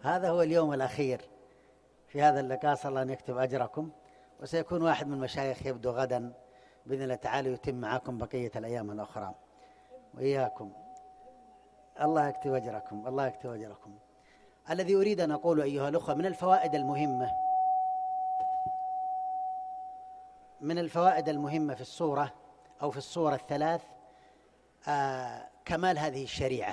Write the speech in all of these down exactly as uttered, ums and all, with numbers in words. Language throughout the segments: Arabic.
هذا هو اليوم الأخير في هذا اللقاء، صلى الله أن يكتب أجركم، وسيكون واحد من المشايخ يبدو غدا بإذن الله تعالى يتم معكم بقية الأيام الأخرى وإياكم. الله يكتب أجركم، الله يكتب أجركم. الذي أريد أن أقول أيها الأخوة من الفوائد المهمة من الفوائد المهمة في السورة أو في السورة الثلاث آه كمال هذه الشريعة،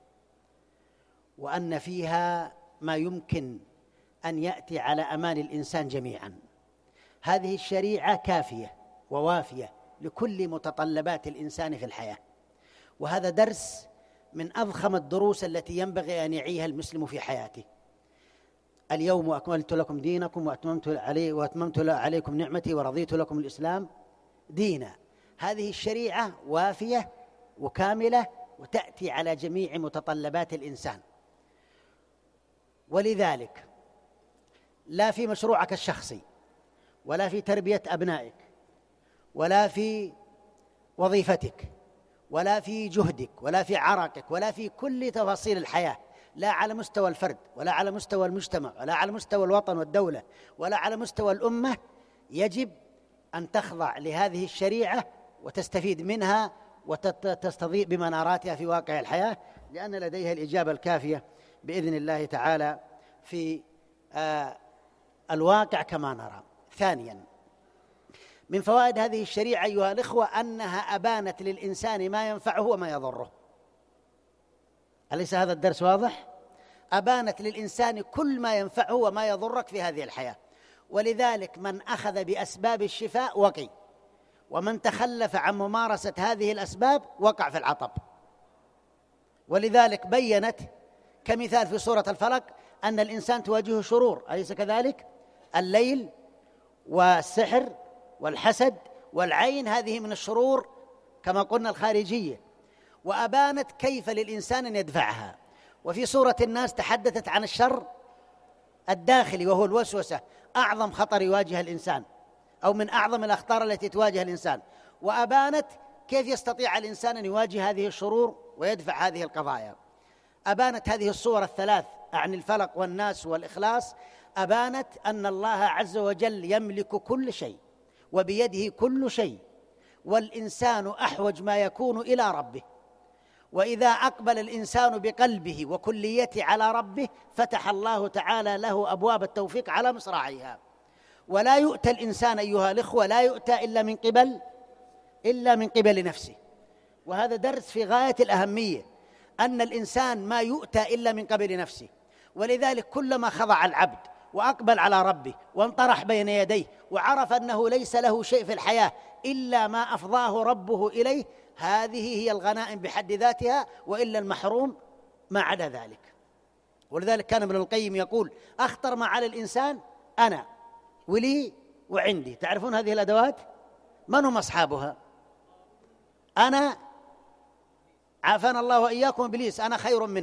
وأن فيها ما يمكن أن يأتي على أمان الإنسان جميعا. هذه الشريعة كافية ووافية لكل متطلبات الإنسان في الحياة، وهذا درس من أضخم الدروس التي ينبغي أن يعيها المسلم في حياته. اليوم أكملت لكم دينكم وأتممت علي وأتممت عليكم نعمتي ورضيت لكم الإسلام دينا. هذه الشريعة وافية وكاملة وتأتي على جميع متطلبات الإنسان، ولذلك لا في مشروعك الشخصي ولا في تربية أبنائك ولا في وظيفتك ولا في جهدك ولا في عرقك ولا في كل تفاصيل الحياة، لا على مستوى الفرد ولا على مستوى المجتمع ولا على مستوى الوطن والدولة ولا على مستوى الأمة، يجب أن تخضع لهذه الشريعة وتستفيد منها وتستضيء بمناراتها في واقع الحياة، لأن لديها الإجابة الكافية بإذن الله تعالى في آه الواقع كما نرى. ثانيا، من فوائد هذه الشريعة أيها الإخوة أنها أبانت للإنسان ما ينفعه وما يضره. أليس هذا الدرس واضح؟ أبانت للإنسان كل ما ينفعه وما يضرك في هذه الحياة، ولذلك من أخذ بأسباب الشفاء وقي، ومن تخلف عن ممارسة هذه الأسباب وقع في العطب. ولذلك بيّنت كمثال في سورة الفلق أن الإنسان تواجهه شرور، أليس كذلك؟ الليل والسحر والحسد والعين، هذه من الشرور كما قلنا الخارجية، وأبانت كيف للإنسان أن يدفعها. وفي سورة الناس تحدثت عن الشر الداخلي وهو الوسوسة، أعظم خطر يواجه الإنسان أو من أعظم الأخطار التي تواجه الإنسان، وأبانت كيف يستطيع الإنسان أن يواجه هذه الشرور ويدفع هذه القضايا. أبانت هذه الصور الثلاث عن الفلق والناس والإخلاص، أبانت أن الله عز وجل يملك كل شيء وبيده كل شيء، والإنسان أحوج ما يكون إلى ربه، وإذا أقبل الإنسان بقلبه وكليته على ربه فتح الله تعالى له أبواب التوفيق على مصراعيها. ولا يؤتى الإنسان أيها الإخوة، لا يؤتى إلا من قبل إلا من قبل نفسه، وهذا درس في غاية الأهمية، أن الإنسان ما يؤتى إلا من قبل نفسه. ولذلك كلما خضع العبد وأقبل على ربه وانطرح بين يديه وعرف أنه ليس له شيء في الحياة إلا ما أفضاه ربه إليه، هذه هي الغنائم بحد ذاتها، وإلا المحروم ما عدا ذلك. ولذلك كان ابن القيم يقول: أخطر ما على الإنسان أنا ولي وعندي. تعرفون هذه الأدوات؟ من هم أصحابها؟ أنا، عافانا الله وإياكم إبليس، أنا خير منه.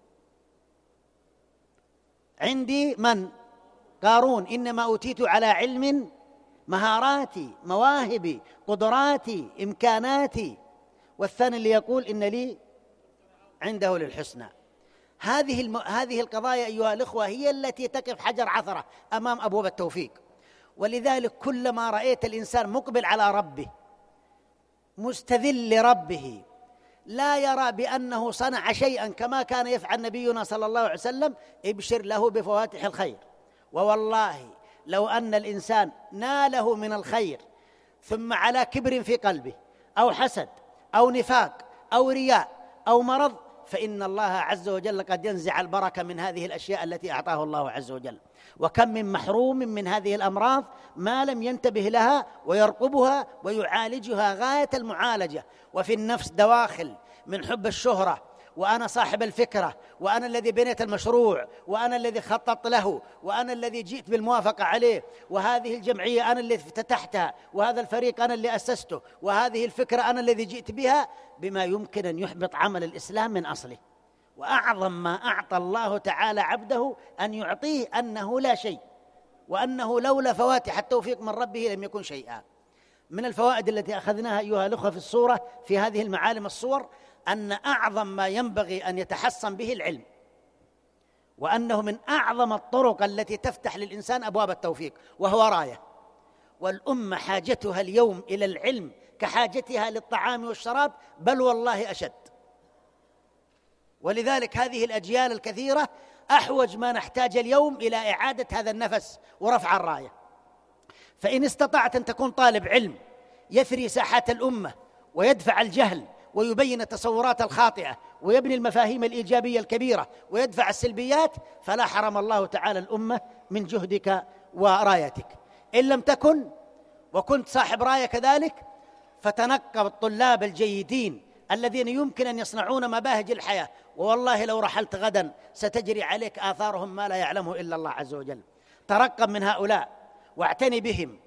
عندي من؟ قارون، إنما أوتيت على علم، مهاراتي، مواهبي، قدراتي، إمكاناتي. والثاني اللي يقول إن لي عنده للحسنى. هذه الم... هذه القضايا أيها الأخوة هي التي تقف حجر عثرة أمام أبواب التوفيق. ولذلك كلما رأيت الإنسان مقبل على ربه مستذل لربه، لا يرى بأنه صنع شيئا كما كان يفعل نبينا صلى الله عليه وسلم، ابشر له بفواتح الخير. ووالله لو أن الإنسان ناله من الخير ثم على كبر في قلبه أو حسد أو نفاق أو رياء أو مرض، فإن الله عز وجل قد ينزع البركة من هذه الأشياء التي أعطاه الله عز وجل. وكم من محروم من هذه الأمراض ما لم ينتبه لها ويرقبها ويعالجها غاية المعالجة. وفي النفس دواخل من حب الشهرة، وأنا صاحب الفكرة، وأنا الذي بنيت المشروع، وأنا الذي خططت له، وأنا الذي جئت بالموافقة عليه، وهذه الجمعية أنا اللي افتتحتها، وهذا الفريق أنا اللي أسسته، وهذه الفكرة أنا الذي جئت بها، بما يمكن أن يحبط عمل الإسلام من أصله. وأعظم ما أعطى الله تعالى عبده أن يعطيه أنه لا شيء، وأنه لولا فواتح التوفيق من ربه لم يكن شيئا. من الفوائد التي أخذناها أيها الأخوة في الصورة في هذه المعالم الصور أن أعظم ما ينبغي أن يتحصن به العلم، وأنه من أعظم الطرق التي تفتح للإنسان أبواب التوفيق، وهو راية. والأمة حاجتها اليوم إلى العلم كحاجتها للطعام والشراب، بل والله أشد. ولذلك هذه الأجيال الكثيرة أحوج ما نحتاج اليوم إلى إعادة هذا النفس ورفع الراية. فإن استطعت أن تكون طالب علم يثري ساحات الأمة ويدفع الجهل ويبين التصورات الخاطئة ويبني المفاهيم الإيجابية الكبيرة ويدفع السلبيات، فلا حرم الله تعالى الأمة من جهدك ورايتك. إن لم تكن وكنت صاحب راية كذلك، فتنقب الطلاب الجيدين الذين يمكن أن يصنعون مباهج الحياة، ووالله لو رحلت غدا ستجري عليك آثارهم ما لا يعلمه إلا الله عز وجل. ترقب من هؤلاء واعتني بهم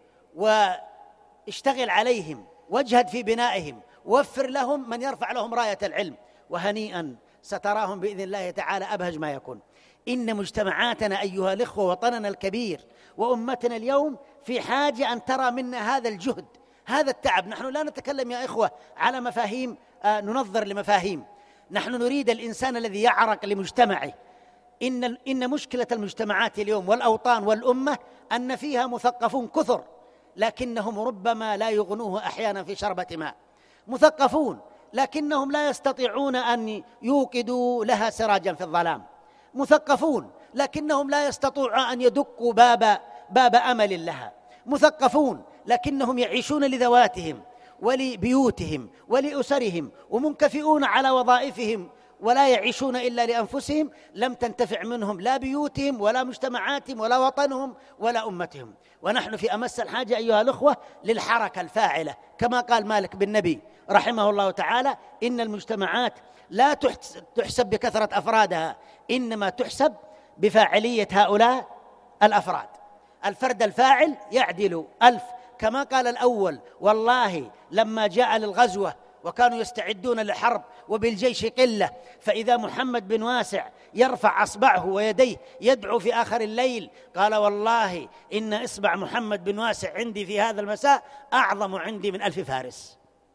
واشتغل عليهم واجهد في بنائهم، ووفر لهم من يرفع لهم راية العلم، وهنيئا ستراهم بإذن الله تعالى أبهج ما يكون. إن مجتمعاتنا أيها الإخوة، وطننا الكبير وأمتنا اليوم في حاجة أن ترى منا هذا الجهد، هذا التعب. نحن لا نتكلم يا إخوة على مفاهيم، آه ننظر لمفاهيم، نحن نريد الإنسان الذي يعرق لمجتمعه. إن, إن مشكلة المجتمعات اليوم والأوطان والأمة أن فيها مثقفون كثر، لكنهم ربما لا يغنوه أحيانا في شربة ماء. مثقفون لكنهم لا يستطيعون أن يوقدوا لها سراجا في الظلام. مثقفون لكنهم لا يستطيعون أن يدقوا باب, باب أمل لها. مثقفون لكنهم يعيشون لذواتهم ولبيوتهم ولأسرهم ومنكفئون على وظائفهم ولا يعيشون إلا لأنفسهم. لم تنتفع منهم لا بيوتهم ولا مجتمعاتهم ولا وطنهم ولا أمتهم. ونحن في أمس الحاجة أيها الأخوة للحركة الفاعلة، كما قال مالك بن نبي رحمه الله تعالى: إن المجتمعات لا تحسب بكثرة أفرادها، إنما تحسب بفاعلية هؤلاء الأفراد. الفرد الفاعل يعدل ألف، كما قال الأول: والله لما جاء للغزوة وكانوا يستعدون للحرب وبالجيش قلة، فإذا محمد بن واسع يرفع أصبعه ويديه يدعو في آخر الليل، قال: والله إن إصبع محمد بن واسع عندي في هذا المساء أعظم عندي من ألف فارس.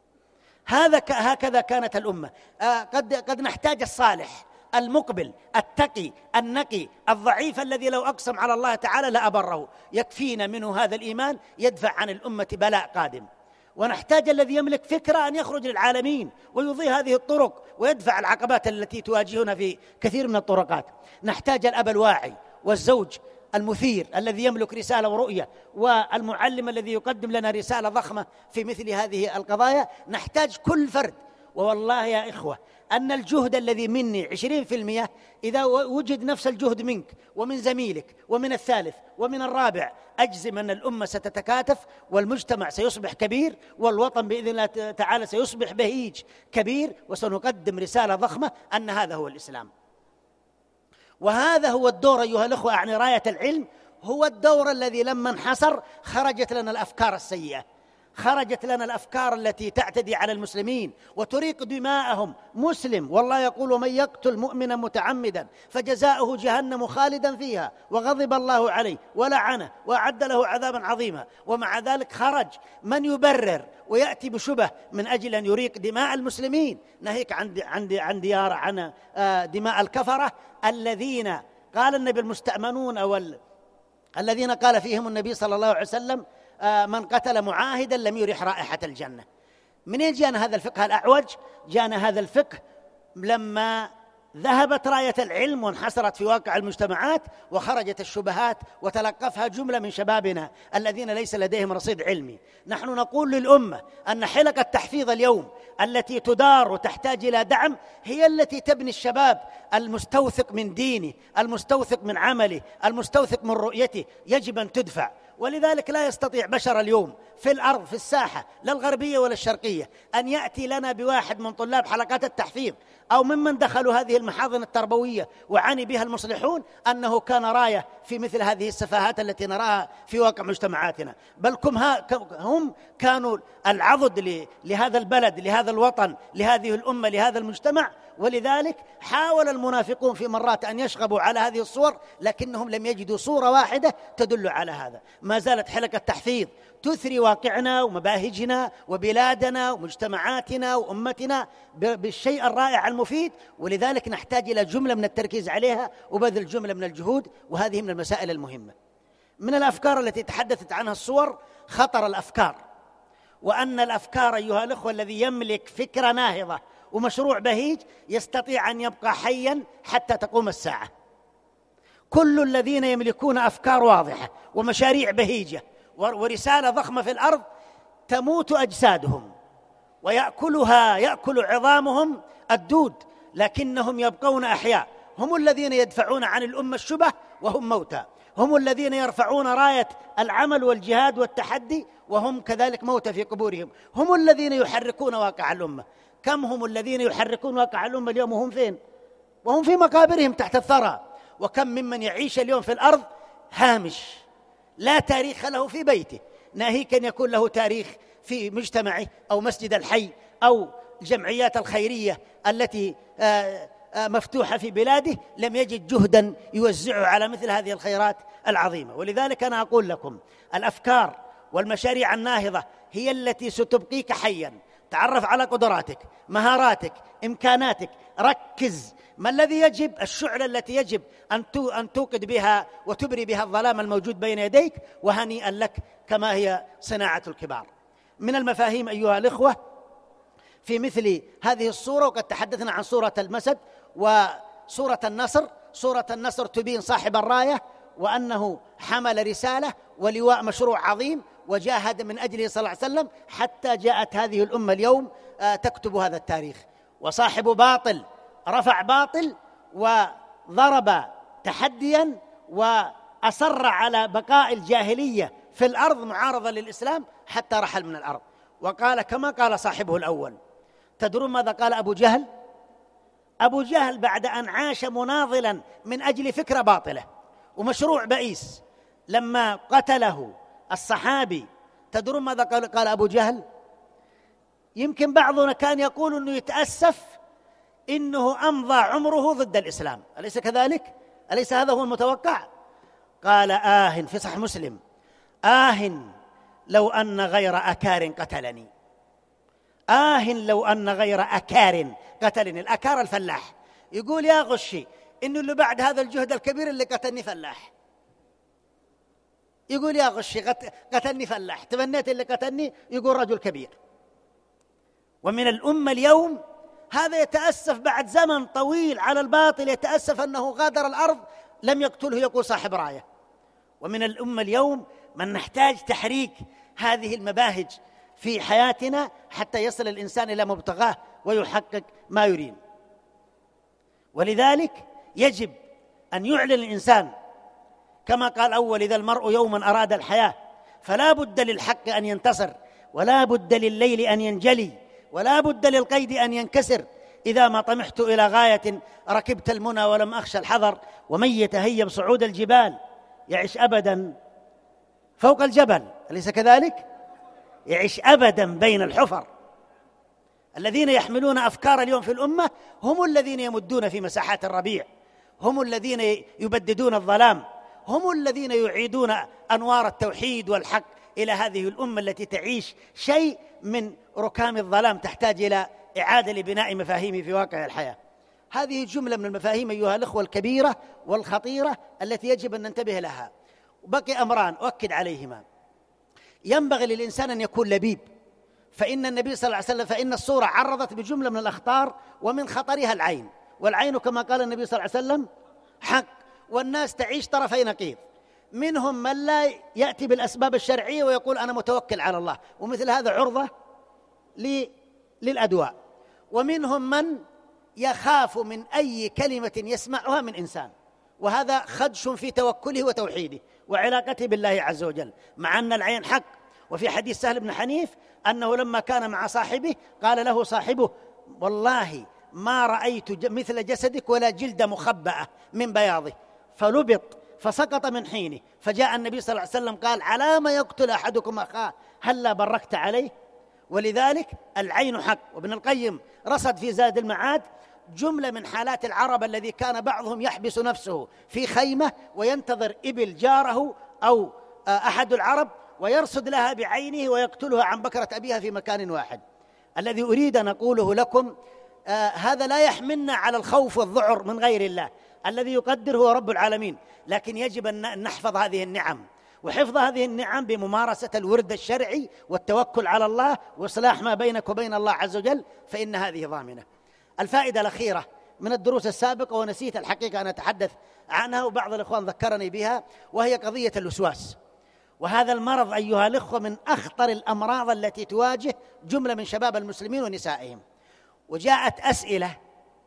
هذا هكذا كانت الأمة. آه قد, قد نحتاج الصالح المقبل التقي النقي الضعيف الذي لو أقسم على الله تعالى لأبره، يكفينا منه هذا الإيمان يدفع عن الأمة بلاء قادم. ونحتاج الذي يملك فكرة أن يخرج للعالمين ويضيء هذه الطرق ويدفع العقبات التي تواجهنا في كثير من الطرقات. نحتاج الأب الواعي والزوج المثير الذي يملك رسالة ورؤية، والمعلم الذي يقدم لنا رسالة ضخمة في مثل هذه القضايا. نحتاج كل فرد. ووالله يا إخوة أن الجهد الذي مني عشرين في المئة، إذا وجد نفس الجهد منك ومن زميلك ومن الثالث ومن الرابع، أجزم أن الأمة ستتكاتف والمجتمع سيصبح كبير والوطن بإذن الله تعالى سيصبح بهيج كبير، وسنقدم رسالة ضخمة أن هذا هو الإسلام. وهذا هو الدور أيها الأخوة، أعني راية العلم هو الدور الذي لما انحسر خرجت لنا الأفكار السيئة، خرجت لنا الأفكار التي تعتدي على المسلمين وتريق دماءهم. مسلم والله يقول: ومن يقتل مؤمنا متعمدا فجزاؤه جهنم خالدا فيها وغضب الله عليه ولعنه وأعد له عذابا عظيما. ومع ذلك خرج من يبرر ويأتي بشبه من أجل أن يريق دماء المسلمين، ناهيك عن عن عن ديار عن دماء الكفرة الذين قال النبي المستأمنون أو الذين قال فيهم النبي صلى الله عليه وسلم: من قتل معاهدا لم يرح رائحة الجنة. منين جاءنا هذا الفقه الأعوج؟ جاءنا هذا الفقه لما ذهبت راية العلم وانحسرت في واقع المجتمعات وخرجت الشبهات وتلقفها جملة من شبابنا الذين ليس لديهم رصيد علمي. نحن نقول للأمة أن حلقة التحفيظ اليوم التي تدار وتحتاج إلى دعم هي التي تبني الشباب المستوثق من دينه، المستوثق من عمله، المستوثق من رؤيته، يجب أن تدفع. ولذلك لا يستطيع بشر اليوم في الأرض في الساحة لا الغربية ولا الشرقية أن يأتي لنا بواحد من طلاب حلقات التحفيظ أو ممن دخلوا هذه المحاضن التربوية وعني بها المصلحون أنه كان راية في مثل هذه السفاهات التي نراها في واقع مجتمعاتنا. بل هم كانوا العضد لهذا البلد، لهذا الوطن، لهذه الأمة، لهذا المجتمع. ولذلك حاول المنافقون في مرات أن يشغبوا على هذه الصور، لكنهم لم يجدوا صورة واحدة تدل على هذا. ما زالت حلقة التحفيظ تثري واقعنا ومباهجنا وبلادنا ومجتمعاتنا وأمتنا بالشيء الرائع المفيد، ولذلك نحتاج إلى جملة من التركيز عليها وبذل جملة من الجهود، وهذه من المسائل المهمة. من الأفكار التي تحدثت عنها الصور خطر الأفكار، وأن الأفكار أيها الأخوة الذي يملك فكرة ناهضة ومشروع بهيج يستطيع أن يبقى حياً حتى تقوم الساعة. كل الذين يملكون أفكار واضحة ومشاريع بهيجة ورسالة ضخمة في الأرض تموت أجسادهم ويأكلها يأكل عظامهم الدود، لكنهم يبقون أحياء. هم الذين يدفعون عن الأمة الشبه وهم موتى، هم الذين يرفعون راية العمل والجهاد والتحدي وهم كذلك موتى في قبورهم، هم الذين يحركون واقع الأمة. كم هم الذين يحركون واقع الأمة اليوم وهم فين؟ وهم في مقابرهم تحت الثرى. وكم ممن يعيش اليوم في الأرض هامش لا تاريخ له في بيته، ناهيك أن يكون له تاريخ في مجتمعه أو مسجد الحي أو الجمعيات الخيرية التي مفتوحة في بلاده، لم يجد جهدا يوزعه على مثل هذه الخيرات العظيمة. ولذلك أنا أقول لكم الأفكار والمشاريع الناهضة هي التي ستبقيك حيا. تعرف على قدراتك، مهاراتك، إمكاناتك، ركز ما الذي يجب، الشعلة التي يجب أن توقد بها وتبري بها الظلام الموجود بين يديك، وهنيئا لك كما هي صناعة الكبار. من المفاهيم أيها الإخوة في مثل هذه الصورة، وقد تحدثنا عن صورة المسد وصورة النصر. صورة النصر تبين صاحب الراية وأنه حمل رسالة ولواء مشروع عظيم وجاهد من أجله صلى الله عليه وسلم حتى جاءت هذه الأمة اليوم تكتب هذا التاريخ. وصاحب باطل رفع باطل وضرب تحديا وأصر على بقاء الجاهلية في الأرض معارضة للإسلام حتى رحل من الأرض، وقال كما قال صاحبه الأول. تدرون ماذا قال أبو جهل؟ أبو جهل بعد أن عاش مناضلا من أجل فكرة باطلة ومشروع بئيس لما قتله الصحابي، تدرون ماذا قال, قال أبو جهل؟ يمكن بعضنا كان يقول أنه يتأسف إنه أمضى عمره ضد الإسلام، أليس كذلك؟ أليس هذا هو المتوقع؟ قال آه في صحيح مسلم: آه لو أن غير أكار قتلني، آه لو أن غير أكار قتلني. الأكار الفلاح، يقول يا غشي إنه اللي بعد هذا الجهد الكبير اللي قتلني فلاح، يقول يا غشي قتلني فلاح، تمنيت اللي قتلني يقول رجل كبير. ومن الأمة اليوم هذا يتأسف بعد زمن طويل على الباطل، يتأسف أنه غادر الأرض لم يقتله يقول صاحب راية. ومن الأمة اليوم من نحتاج تحريك هذه المباهج في حياتنا حتى يصل الإنسان إلى مبتغاه ويحقق ما يريد. ولذلك يجب أن يعلن الإنسان كما قال أول: إذا المرء يوما أراد الحياة فلا بد للحق أن ينتصر، ولا بد لليل أن ينجلي، ولا بد للقيد أن ينكسر. إذا ما طمحت إلى غاية ركبت المنى ولم أخشى الحذر، ومن يتهيب صعود الجبال يعيش أبدا فوق الجبل، أليس كذلك؟ يعيش أبدا بين الحفر. الذين يحملون أفكار اليوم في الأمة هم الذين يمدون في مساحات الربيع، هم الذين يبددون الظلام، هم الذين يعيدون أنوار التوحيد والحق إلى هذه الأمة التي تعيش شيء من ركام الظلام، تحتاج إلى إعادة لبناء مفاهيم في واقع الحياة. هذه جملة من المفاهيم أيها الأخوة الكبيرة والخطيرة التي يجب أن ننتبه لها. وبقي أمران أؤكد عليهما: ينبغي للإنسان أن يكون لبيب، فإن النبي صلى الله عليه وسلم فإن الصورة عرضت بجملة من الأخطار، ومن خطرها العين، والعين كما قال النبي صلى الله عليه وسلم حق، والناس تعيش طرفي نقيض. منهم من لا يأتي بالأسباب الشرعية ويقول أنا متوكل على الله، ومثل هذا عرضة للأدواء. ومنهم من يخاف من أي كلمة يسمعها من إنسان، وهذا خدش في توكله وتوحيده وعلاقته بالله عز وجل، مع أن العين حق. وفي حديث سهل بن حنيف أنه لما كان مع صاحبه قال له صاحبه: والله ما رأيت مثل جسدك ولا جلد مخبأة من بياضه، فلبط فسقط من حينه. فجاء النبي صلى الله عليه وسلم قال: على ما يقتل أحدكم أخاه هلا بركت عليه؟ ولذلك العين حق. وابن القيم رصد في زاد المعاد جملة من حالات العرب الذي كان بعضهم يحبس نفسه في خيمة وينتظر إبل جاره أو أحد العرب، ويرصد لها بعينه ويقتلها عن بكرة أبيها في مكان واحد. الذي أريد أن أقوله لكم آه هذا لا يحملنا على الخوف والذعر من غير الله، الذي يقدر هو رب العالمين، لكن يجب أن نحفظ هذه النعم، وحفظ هذه النعم بممارسة الورد الشرعي والتوكل على الله وإصلاح ما بينك وبين الله عز وجل، فإن هذه ضامنة. الفائدة الأخيرة من الدروس السابقة ونسيت الحقيقة أن أتحدث عنها وبعض الإخوان ذكرني بها، وهي قضية الوسواس. وهذا المرض أيها الأخوة من أخطر الأمراض التي تواجه جملة من شباب المسلمين ونسائهم. وجاءت أسئلة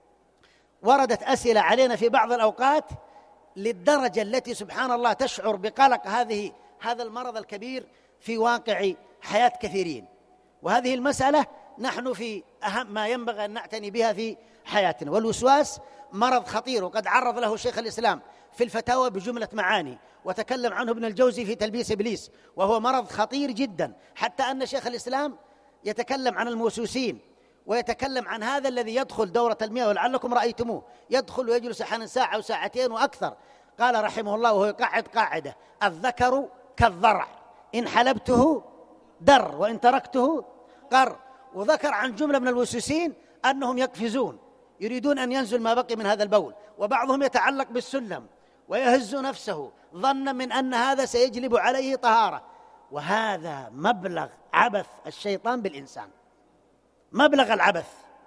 وردت أسئلة علينا في بعض الأوقات للدرجة التي سبحان الله تشعر بقلق هذه هذا المرض الكبير في واقع حياة كثيرين. وهذه المسألة نحن في أهم ما ينبغي أن نعتني بها في حياتنا. والوسواس مرض خطير، وقد عرض له شيخ الإسلام في الفتاوى بجملة معاني، وتكلم عنه ابن الجوزي في تلبيس إبليس، وهو مرض خطير جدا، حتى أن شيخ الإسلام يتكلم عن الموسوسين، ويتكلم عن هذا الذي يدخل دورة المياه، ولعلكم رأيتموه يدخل ويجلس أحيانا ساعة وساعتين وأكثر. قال رحمه الله وهو يقعد قاعدة: الذكر كالضرع، إن حلبته در وإن تركته قر. وذكر عن جملة من الموسوسين أنهم يقفزون يريدون أن ينزل ما بقي من هذا البول، وبعضهم يتعلق بالسلم ويهز نفسه ظنا من أن هذا سيجلب عليه طهارة. وهذا مبلغ عبث الشيطان بالإنسان، مبلغ العبث.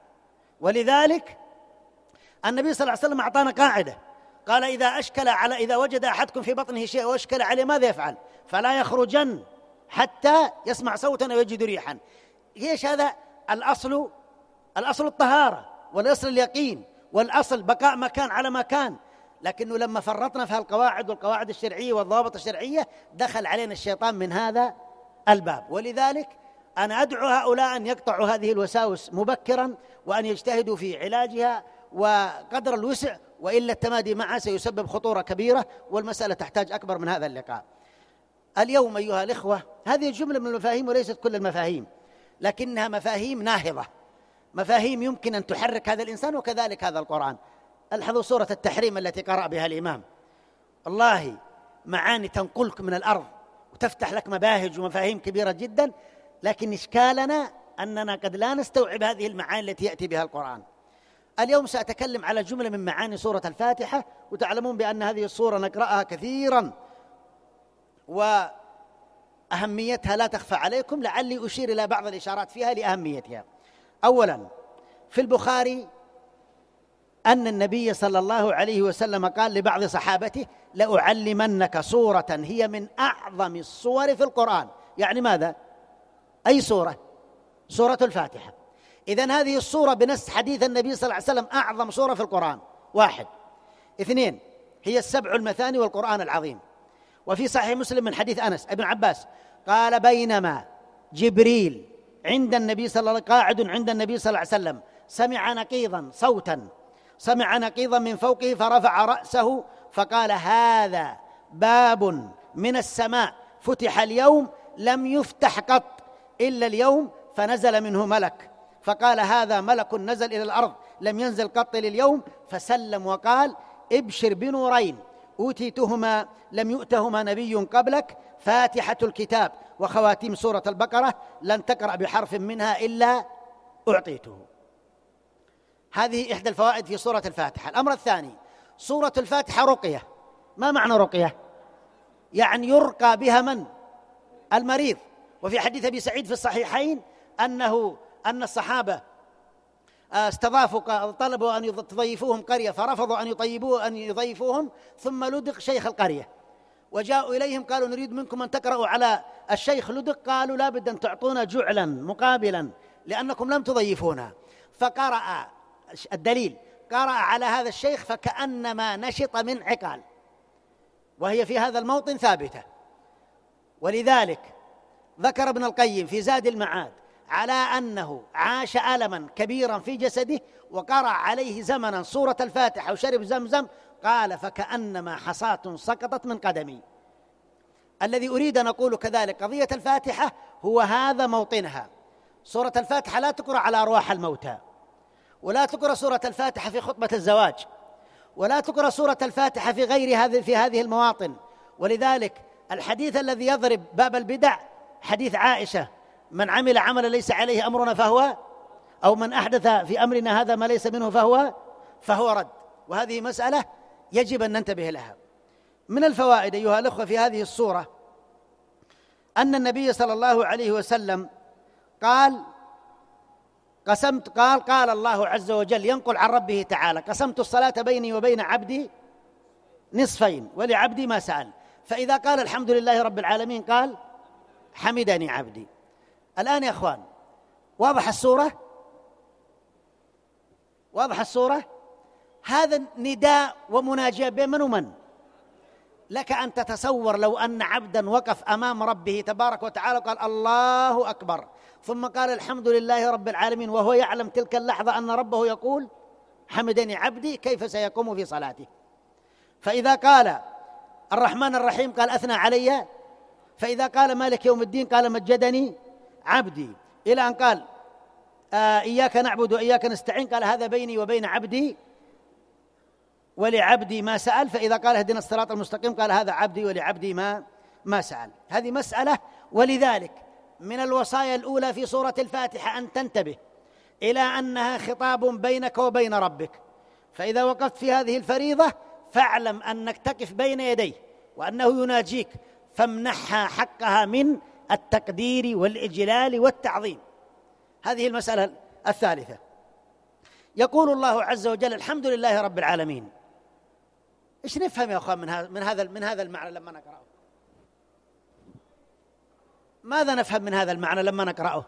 ولذلك النبي صلى الله عليه وسلم أعطانا قاعدة، قال: إذا أشكل على إذا وجد أحدكم في بطنه شيء وأشكل عليه ماذا يفعل؟ فلا يخرجن حتى يسمع صوتا ويجد ريحا. ايش هذا؟ الأصل الأصل الطهارة، والأصل اليقين، والأصل بقاء مكان على مكان. لكنه لما فرطنا في هالقواعد والقواعد الشرعية والضوابط الشرعية دخل علينا الشيطان من هذا الباب. ولذلك أنا أدعو هؤلاء أن يقطعوا هذه الوساوس مبكرا، وأن يجتهدوا في علاجها وقدر الوسع، وإلا التمادي معها سيسبب خطورة كبيرة، والمسألة تحتاج أكبر من هذا اللقاء. اليوم أيها الإخوة هذه جملة من المفاهيم، وليست كل المفاهيم، لكنها مفاهيم ناهضة، مفاهيم يمكن أن تحرك هذا الإنسان، وكذلك هذا القرآن. الحظوا سورة التحريم التي قرأ بها الإمام، والله معاني تنقلك من الأرض وتفتح لك مباهج ومفاهيم كبيرة جدا، لكن إشكالنا أننا قد لا نستوعب هذه المعاني التي يأتي بها القرآن. اليوم سأتكلم على جملة من معاني سورة الفاتحة، وتعلمون بأن هذه السورة نقرأها كثيرا وأهميتها لا تخفى عليكم، لعلي أشير إلى بعض الإشارات فيها لأهميتها. أولا، في البخاري أن النبي صلى الله عليه وسلم قال لبعض صحابته: لأعلمنك سورة هي من أعظم السور في القرآن. يعني ماذا؟ أي سورة؟ سورة الفاتحة. إذن هذه السورة بنص حديث النبي صلى الله عليه وسلم أعظم سورة في القرآن. واحد. اثنين، هي السبع المثاني والقرآن العظيم. وفي صحيح مسلم من حديث أنس ابن عباس قال: بينما جبريل عند النبي صلى الله عليه وسلم قاعد عند النبي صلى الله عليه وسلم سمع نقيضا صوتا سمع نقيضا من فوقه، فرفع رأسه فقال: هذا باب من السماء فتح اليوم لم يفتح قط إلا اليوم، فنزل منه ملك، فقال: هذا ملك نزل إلى الأرض لم ينزل قط لليوم، فسلم وقال: ابشر بنورين أوتيتهما لم يؤتهما نبي قبلك، فاتحة الكتاب وخواتيم سورة البقرة، لن تقرأ بحرف منها إلا أعطيته. هذه إحدى الفوائد في سورة الفاتحة. الأمر الثاني، سورة الفاتحة رقية. ما معنى رقية؟ يعني يرقى بها من؟ المريض. وفي حديث أبي سعيد في الصحيحين أنه أن الصحابة استضافوا طلبوا أن يضيفوهم قرية، فرفضوا أن يطيبوه أن يضيفوهم، ثم لدغ شيخ القرية، وجاءوا إليهم قالوا: نريد منكم أن تقرأوا على الشيخ لدغ. قالوا: لا بد أن تعطونا جعلا مقابلا لأنكم لم تضيفونا. فقرأ الدليل، قرأ على هذا الشيخ فكأنما نشط من عقال، وهي في هذا الموطن ثابتة. ولذلك ذكر ابن القيم في زاد المعاد على أنه عاش ألما كبيرا في جسده وقرأ عليه زمنا سورة الفاتحة وشرب زمزم، قال: فكأنما حصاة سقطت من قدمي. الذي أريد أن أقول كذلك قضية الفاتحة هو هذا موطنها. سورة الفاتحة لا تقرأ على أرواح الموتى، ولا تقرأ سورة الفاتحة في خطبة الزواج، ولا تقرأ سورة الفاتحة في غير هذه في هذه المواطن. ولذلك الحديث الذي يضرب باب البدع حديث عائشة: من عمل عملا ليس عليه أمرنا فهو، أو من أحدث في أمرنا هذا ما ليس منه فهو فهو رد. وهذه مسألة يجب أن ننتبه لها. من الفوائد أيها الأخوة في هذه الصورة أن النبي صلى الله عليه وسلم قال قسمت قال قال الله عز وجل ينقل عن ربه تعالى: قسمت الصلاة بيني وبين عبدي نصفين ولعبدي ما سأل. فإذا قال الحمد لله رب العالمين قال حمدني عبدي. الآن يا أخوان، واضح الصورة؟ واضح الصورة؟ هذا نداء ومناجاة بين من ومن؟ لك أن تتصور لو أن عبدا وقف أمام ربه تبارك وتعالى وقال الله أكبر، ثم قال الحمد لله رب العالمين، وهو يعلم تلك اللحظة أن ربه يقول حمدني عبدي، كيف سيقوم في صلاته؟ فإذا قال الرحمن الرحيم قال أثنى علي، فإذا قال مالك يوم الدين قال مجدني عبدي، إلى أن قال آه إياك نعبد وإياك نستعين قال هذا بيني وبين عبدي ولعبدي ما سأل. فإذا قال اهدنا الصراط المستقيم قال هذا عبدي ولعبدي ما ما سأل. هذه مسألة. ولذلك من الوصايا الأولى في سورة الفاتحة أن تنتبه إلى أنها خطاب بينك وبين ربك، فإذا وقفت في هذه الفريضة فاعلم أنك تقف بين يديه وأنه يناجيك، فامنحها حقها من التقدير والإجلال والتعظيم. هذه المسألة الثالثة. يقول الله عز وجل الحمد لله رب العالمين. إيش نفهم يا أخوان من هذا من هذا من هذا المعنى لما نقرأه؟ ماذا نفهم من هذا المعنى لما نقرأه؟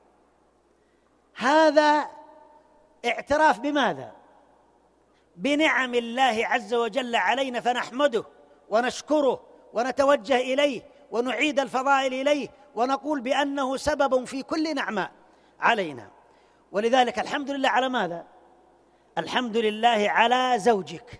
هذا اعتراف بماذا؟ بنعم الله عز وجل علينا، فنحمده ونشكره ونتوجه إليه ونعيد الفضائل إليه ونقول بأنه سبب في كل نعمة علينا. ولذلك الحمد لله على ماذا؟ الحمد لله على زوجك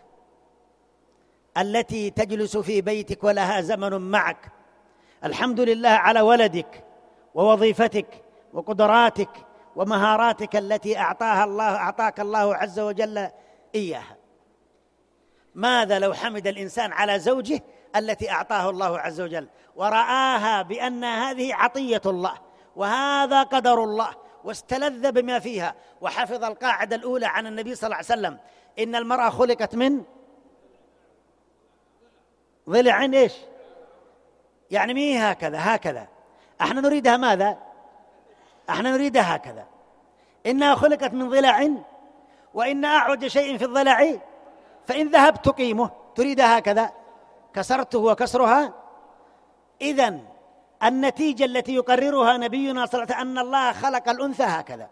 التي تجلس في بيتك ولها زمن معك، الحمد لله على ولدك ووظيفتك وقدراتك ومهاراتك التي أعطاها الله أعطاك الله عز وجل إياها. ماذا لو حمد الإنسان على زوجه التي أعطاه الله عز وجل ورآها بأن هذه عطية الله وهذا قدر الله، واستلذ بما فيها، وحفظ القاعدة الأولى عن النبي صلى الله عليه وسلم: إن المرأة خلقت من ضلع إيش؟ يعني مي هكذا هكذا، احنا نريدها ماذا؟ احنا نريدها هكذا، إنها خلقت من ضلع، وإن أعوج شيء في الضلع فإن ذهب تقيمه، تريدها هكذا، كسرته وكسرها. إذن النتيجة التي يقررها نبينا صلى الله عليه وسلم أن الله خلق الأنثى هكذا،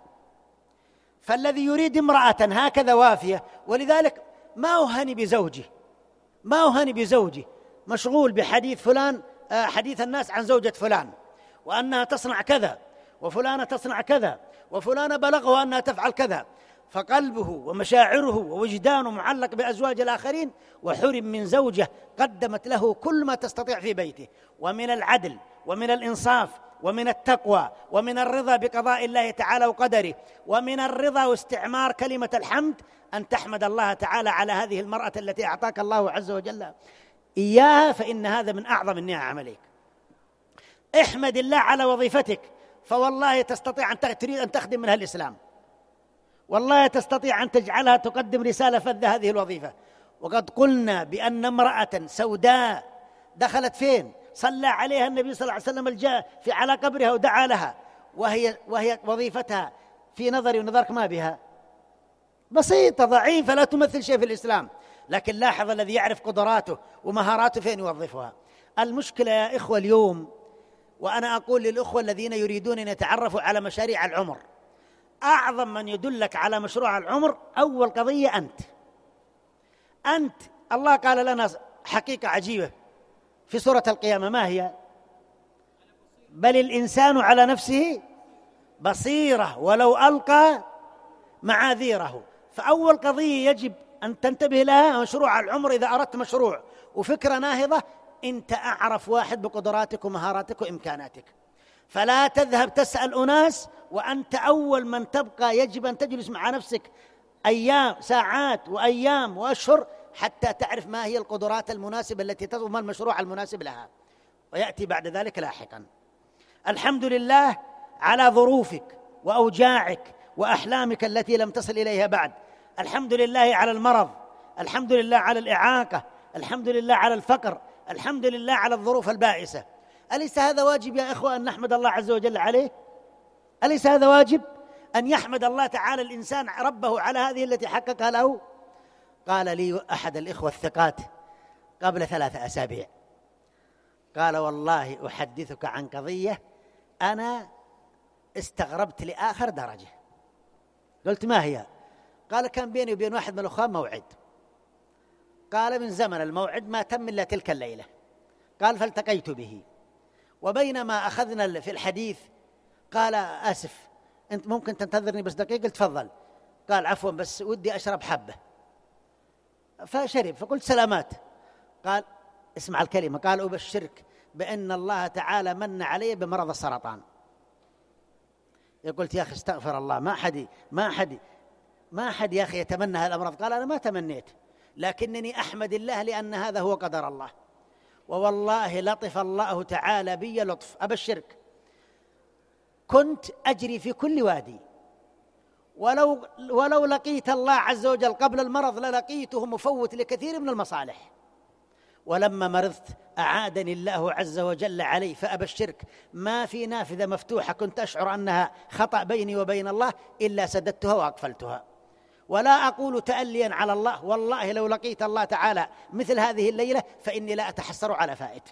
فالذي يريد امرأة هكذا وافية. ولذلك ما أهني بزوجي ما أهني بزوجي مشغول بحديث فلان، حديث الناس عن زوجة فلان وأنها تصنع كذا وفلانة تصنع كذا وفلانة بلغه أنها تفعل كذا، فقلبه ومشاعره ووجدانه معلق بأزواج الآخرين، وحرم من زوجة قدمت له كل ما تستطيع في بيته، ومن العدل ومن الإنصاف ومن التقوى ومن الرضا بقضاء الله تعالى وقدره، ومن الرضا واستعمار كلمة الحمد أن تحمد الله تعالى على هذه المرأة التي أعطاك الله عز وجل إياها، فإن هذا من أعظم النعم عليك. احمد الله على وظيفتك، فوالله تستطيع أن تريد أن تخدم منها الإسلام، والله تستطيع أن تجعلها تقدم رسالة فذة هذه الوظيفة. وقد قلنا بأن امرأة سوداء دخلت فين؟ صلى عليها النبي صلى الله عليه وسلم الجاء في على قبرها ودعا لها، وهي وهي وظيفتها في نظري ونظرك ما بها بسيطة ضعيفة لا تمثل شيء في الإسلام، لكن لاحظ الذي يعرف قدراته ومهاراته فين يوظفها. المشكلة يا إخوة اليوم، وأنا أقول للأخوة الذين يريدون أن يتعرفوا على مشاريع العمر، أعظم من يدلك على مشروع العمر أول قضية أنت أنت الله قال لنا حقيقة عجيبة في سورة القيامة، ما هي؟ بل الإنسان على نفسه بصيرة ولو ألقى معاذيره. فأول قضية يجب أن تنتبه لها مشروع العمر. إذا أردت مشروع وفكرة ناهضة، أنت أعرف واحد بقدراتك ومهاراتك وإمكاناتك، فلا تذهب تسأل أناس وأنت أول من تبقى. يجب أن تجلس مع نفسك أيام ساعات وأيام وأشهر حتى تعرف ما هي القدرات المناسبة التي تضمن المشروع المناسب لها. ويأتي بعد ذلك لاحقا. الحمد لله على ظروفك وأوجاعك وأحلامك التي لم تصل إليها بعد. الحمد لله على المرض، الحمد لله على الإعاقة، الحمد لله على الفقر، الحمد لله على الظروف البائسة. أليس هذا واجب يا إخوة أن نحمد الله عز وجل عليه؟ أليس هذا واجب أن يحمد الله تعالى الإنسان ربه على هذه التي حققها له؟ قال لي أحد الإخوة الثقات قبل ثلاثة أسابيع، قال والله أحدثك عن قضية أنا استغربت لآخر درجة. قلت ما هي؟ قال كان بيني وبين واحد من الأخوان موعد، قال من زمن الموعد ما تم إلا تلك الليلة، قال فالتقيت به، وبينما أخذنا في الحديث قال آسف أنت ممكن تنتظرني بس دقيقة؟ قلت تفضل. قال عفوا بس ودي أشرب حبة، فشرب، فقلت سلامات. قال اسمع الكلمة، قال أبشرك بأن الله تعالى من علي بمرض السرطان. قلت يا أخي استغفر الله، ما حد ما حد ما حد يا أخي يتمنى هذا الأمراض. قال أنا ما تمنيت، لكنني أحمد الله لأن هذا هو قدر الله، ووالله لطف الله تعالى بي لطف. أبشرك كنت أجري في كل وادي، ولو ولو لقيت الله عز وجل قبل المرض للقيته مفوت لكثير من المصالح، ولما مرضت أعادني الله عز وجل علي. فأبشرك ما في نافذة مفتوحة كنت أشعر أنها خطأ بيني وبين الله إلا سددتها وأقفلتها. ولا أقول تأليا على الله، والله لو لقيت الله تعالى مثل هذه الليلة فإني لا أتحسر على فائت.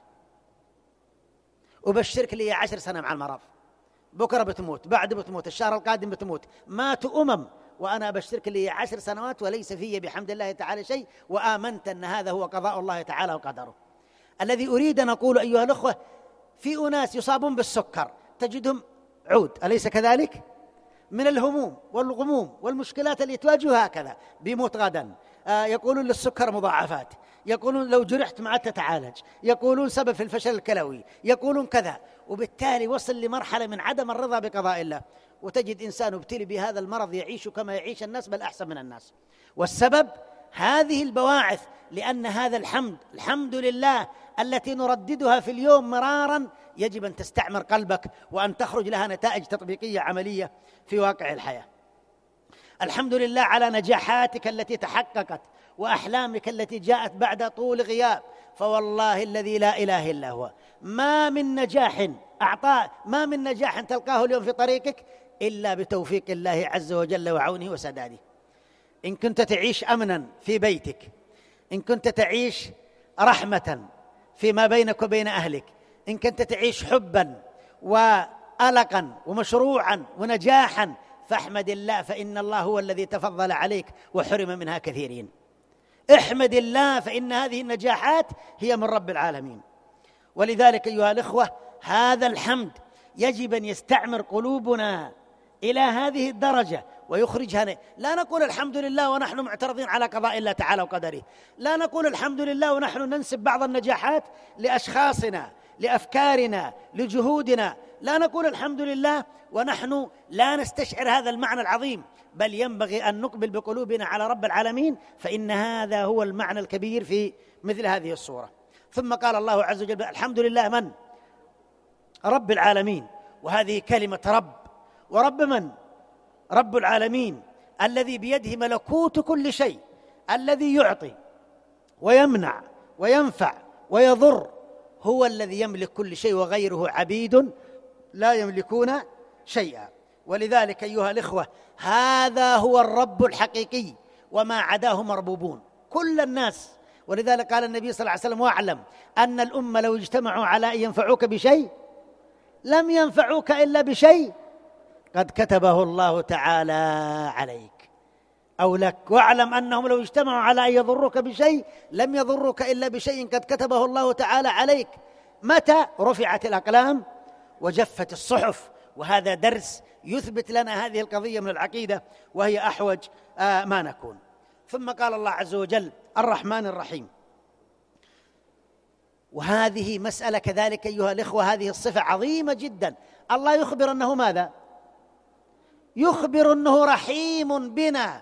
أبشرك لي عشر سنة مع المرض، بكرة بتموت، بعد بتموت، الشهر القادم بتموت، ماتوا أمم، وأنا أبشرك لي عشر سنوات وليس في بحمد الله تعالى شيء، وآمنت أن هذا هو قضاء الله تعالى وقدره. الذي أريد أن أقول أيها الأخوة، في أناس يصابون بالسكر تجدهم عود، أليس كذلك؟ من الهموم والغموم والمشكلات اللي تواجهها هكذا، بيموت غدا. آه يقولون للسكر مضاعفات، يقولون لو جرحت معه تتعالج، يقولون سبب في الفشل الكلوي، يقولون كذا، وبالتالي وصل لمرحلة من عدم الرضا بقضاء الله. وتجد إنسان ابتلي بهذا المرض يعيش كما يعيش الناس بل أحسن من الناس. والسبب هذه البواعث، لأن هذا الحمد الحمد لله التي نرددها في اليوم مرارا يجب أن تستعمر قلبك وأن تخرج لها نتائج تطبيقية عملية في واقع الحياة. الحمد لله على نجاحاتك التي تحققت وأحلامك التي جاءت بعد طول غياب، فوالله الذي لا إله إلا هو ما من نجاح أعطاه ما من نجاح تلقاه اليوم في طريقك إلا بتوفيق الله عز وجل وعونه وسداده. إن كنت تعيش أمنا في بيتك، إن كنت تعيش رحمة فيما بينك وبين أهلك، إن كنت تعيش حبا وألقا ومشروعا ونجاحا، فاحمد الله، فإن الله هو الذي تفضل عليك وحرم منها كثيرين. احمد الله، فإن هذه النجاحات هي من رب العالمين. ولذلك أيها الإخوة هذا الحمد يجب أن يستعمر قلوبنا إلى هذه الدرجة ويخرجها. لا نقول الحمد لله ونحن معترضين على قضاء الله تعالى وقدره، لا نقول الحمد لله ونحن ننسب بعض النجاحات لأشخاصنا لأفكارنا لجهودنا، لا نقول الحمد لله ونحن لا نستشعر هذا المعنى العظيم، بل ينبغي أن نقبل بقلوبنا على رب العالمين، فإن هذا هو المعنى الكبير في مثل هذه الصورة. ثم قال الله عز وجل الحمد لله من؟ رب العالمين. وهذه كلمة رب، ورب من؟ رب العالمين الذي بيده ملكوت كل شيء، الذي يعطي ويمنع وينفع ويضر، هو الذي يملك كل شيء، وغيره عبيد لا يملكون شيئا. ولذلك أيها الإخوة هذا هو الرب الحقيقي، وما عداه مربوبون كل الناس. ولذلك قال النبي صلى الله عليه وسلم واعلم أن الأمة لو اجتمعوا على أن ينفعوك بشيء لم ينفعوك إلا بشيء قد كتبه الله تعالى عليك أو لك، واعلم أنهم لو اجتمعوا على أن يضروك بشيء لم يضروك إلا بشيء قد كتبه الله تعالى عليك. متى؟ رفعت الأقلام وجفت الصحف. وهذا درس يثبت لنا هذه القضية من العقيدة، وهي أحوج آه ما نكون. ثم قال الله عز وجل الرحمن الرحيم، وهذه مسألة كذلك أيها الإخوة، هذه الصفة عظيمة جدا. الله يخبر أنه ماذا؟ يخبر أنه رحيم بنا.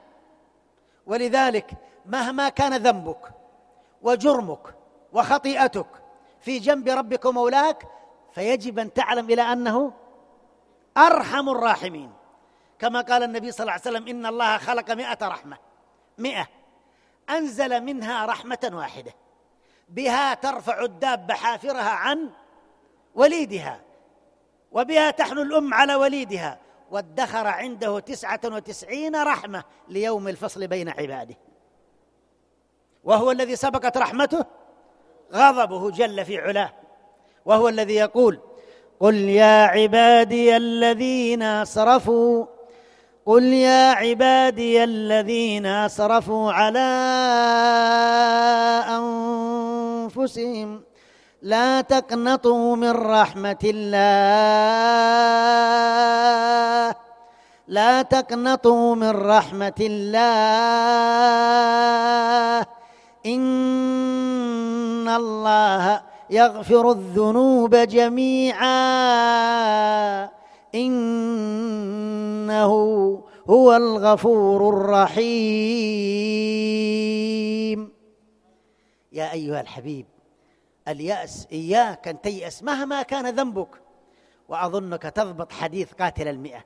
ولذلك مهما كان ذنبك وجرمك وخطيئتك في جنب ربك ومولاك، فيجب أن تعلم إلى أنه أرحم الراحمين، كما قال النبي صلى الله عليه وسلم: إن الله خلق مئة رحمة، مئة، أنزل منها رحمة واحدة بها ترفع الدابة حافرها عن وليدها، وبها تحنو الأم على وليدها، وادخر عنده تسعة وتسعين رحمة ليوم الفصل بين عباده، وهو الذي سبقت رحمته غضبه جل في علاه، وهو الذي يقول: قل يا عبادي الذين أسرفوا قل يا عبادي الذين أسرفوا على أنفسهم لا تقنطوا من رحمة الله لا تقنطوا من رحمة الله إن الله يغفر الذنوب جميعا إنه هو الغفور الرحيم. يا أيها الحبيب، اليأس إياك أن تيأس مهما كان ذنبك، وأظنك تضبط حديث قاتل المئة،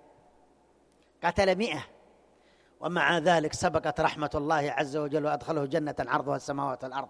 قتل مئة، ومع ذلك سبقت رحمة الله عز وجل وأدخله جنة عرضها السماوات والأرض.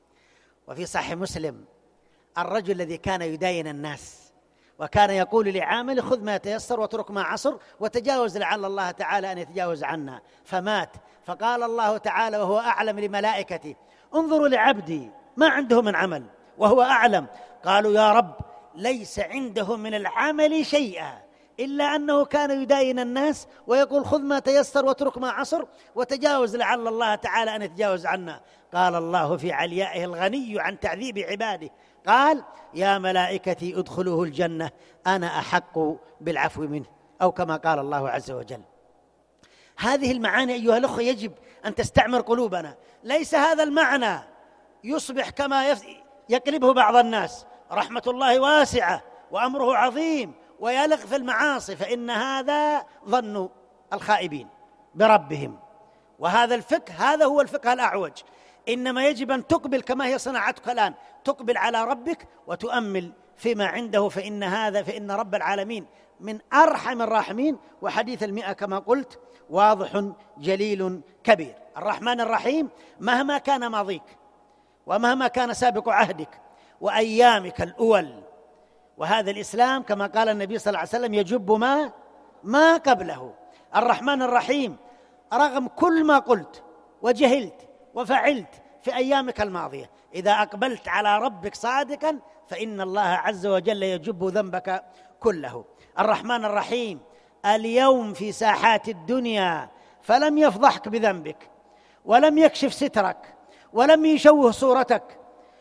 وفي صحيح مسلم الرجل الذي كان يداين الناس وكان يقول لعامل: خذ ما يتيسر واترك ما عسر وتجاوز لعل الله تعالى أن يتجاوز عنا، فمات. فقال الله تعالى وهو أعلم لملائكته: انظروا لعبدي ما عنده من عمل وهو أعلم. قالوا: يا رب ليس عنده من العمل شيئا إلا أنه كان يداين الناس ويقول: خذ ما تيسر واترك ما عسر وتجاوز لعل الله تعالى أن يتجاوز عنا. قال الله في عليائه الغني عن تعذيب عباده، قال: يا ملائكتي ادخلوه الجنة أنا أحق بالعفو منه، أو كما قال الله عز وجل. هذه المعاني أيها الأخوة يجب أن تستعمر قلوبنا. ليس هذا المعنى يصبح كما يقلبه بعض الناس: رحمة الله واسعة وأمره عظيم ويلغ في المعاصي، فإن هذا ظن الخائبين بربهم. وهذا الفقه هذا هو الفقه الأعوج. إنما يجب أن تقبل كما هي صناعتك الآن، تقبل على ربك وتؤمل فيما عنده، فإن هذا فإن رب العالمين من أرحم الراحمين. وحديث المئة كما قلت واضح جليل كبير. الرحمن الرحيم مهما كان ماضيك ومهما كان سابق عهدك وأيامك الأول، وهذا الإسلام كما قال النبي صلى الله عليه وسلم يجب ما ما قبله. الرحمن الرحيم رغم كل ما قلت وجهلت وفعلت في أيامك الماضية، إذا أقبلت على ربك صادقا فإن الله عز وجل يجب ذنبك كله. الرحمن الرحيم اليوم في ساحات الدنيا فلم يفضحك بذنبك ولم يكشف سترك ولم يشوه صورتك،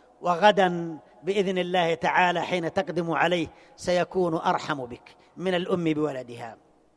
وغدا بإذن الله تعالى حين تقدم عليه سيكون أرحم بك من الأم بولدها.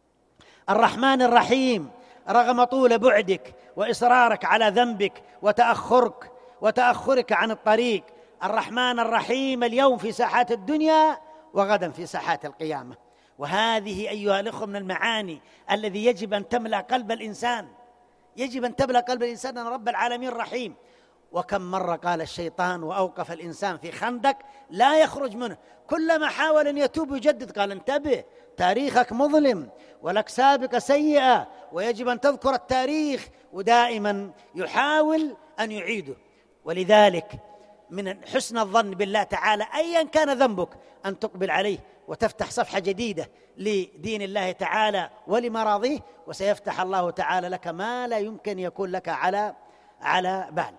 الرحمن الرحيم رغم طول بعدك وإصرارك على ذنبك وتأخرك وتأخرك عن الطريق، الرحمن الرحيم اليوم في ساحات الدنيا وغدا في ساحات القيامة. وهذه أيها الأخوة من المعاني الذي يجب أن تملأ قلب الإنسان، يجب أن تملأ قلب الإنسان أن رب العالمين رحيم. وكم مرة قال الشيطان وأوقف الإنسان في خندق لا يخرج منه، كلما حاول أن يتوب يجدد قال: انتبه، تاريخك مظلم ولك سابقة سيئة ويجب أن تذكر التاريخ، ودائما يحاول أن يعيده. ولذلك من حسن الظن بالله تعالى أيا كان ذنبك أن تقبل عليه وتفتح صفحة جديدة لدين الله تعالى ولمراضيه، وسيفتح الله تعالى لك ما لا يمكن يكون لك على على بال.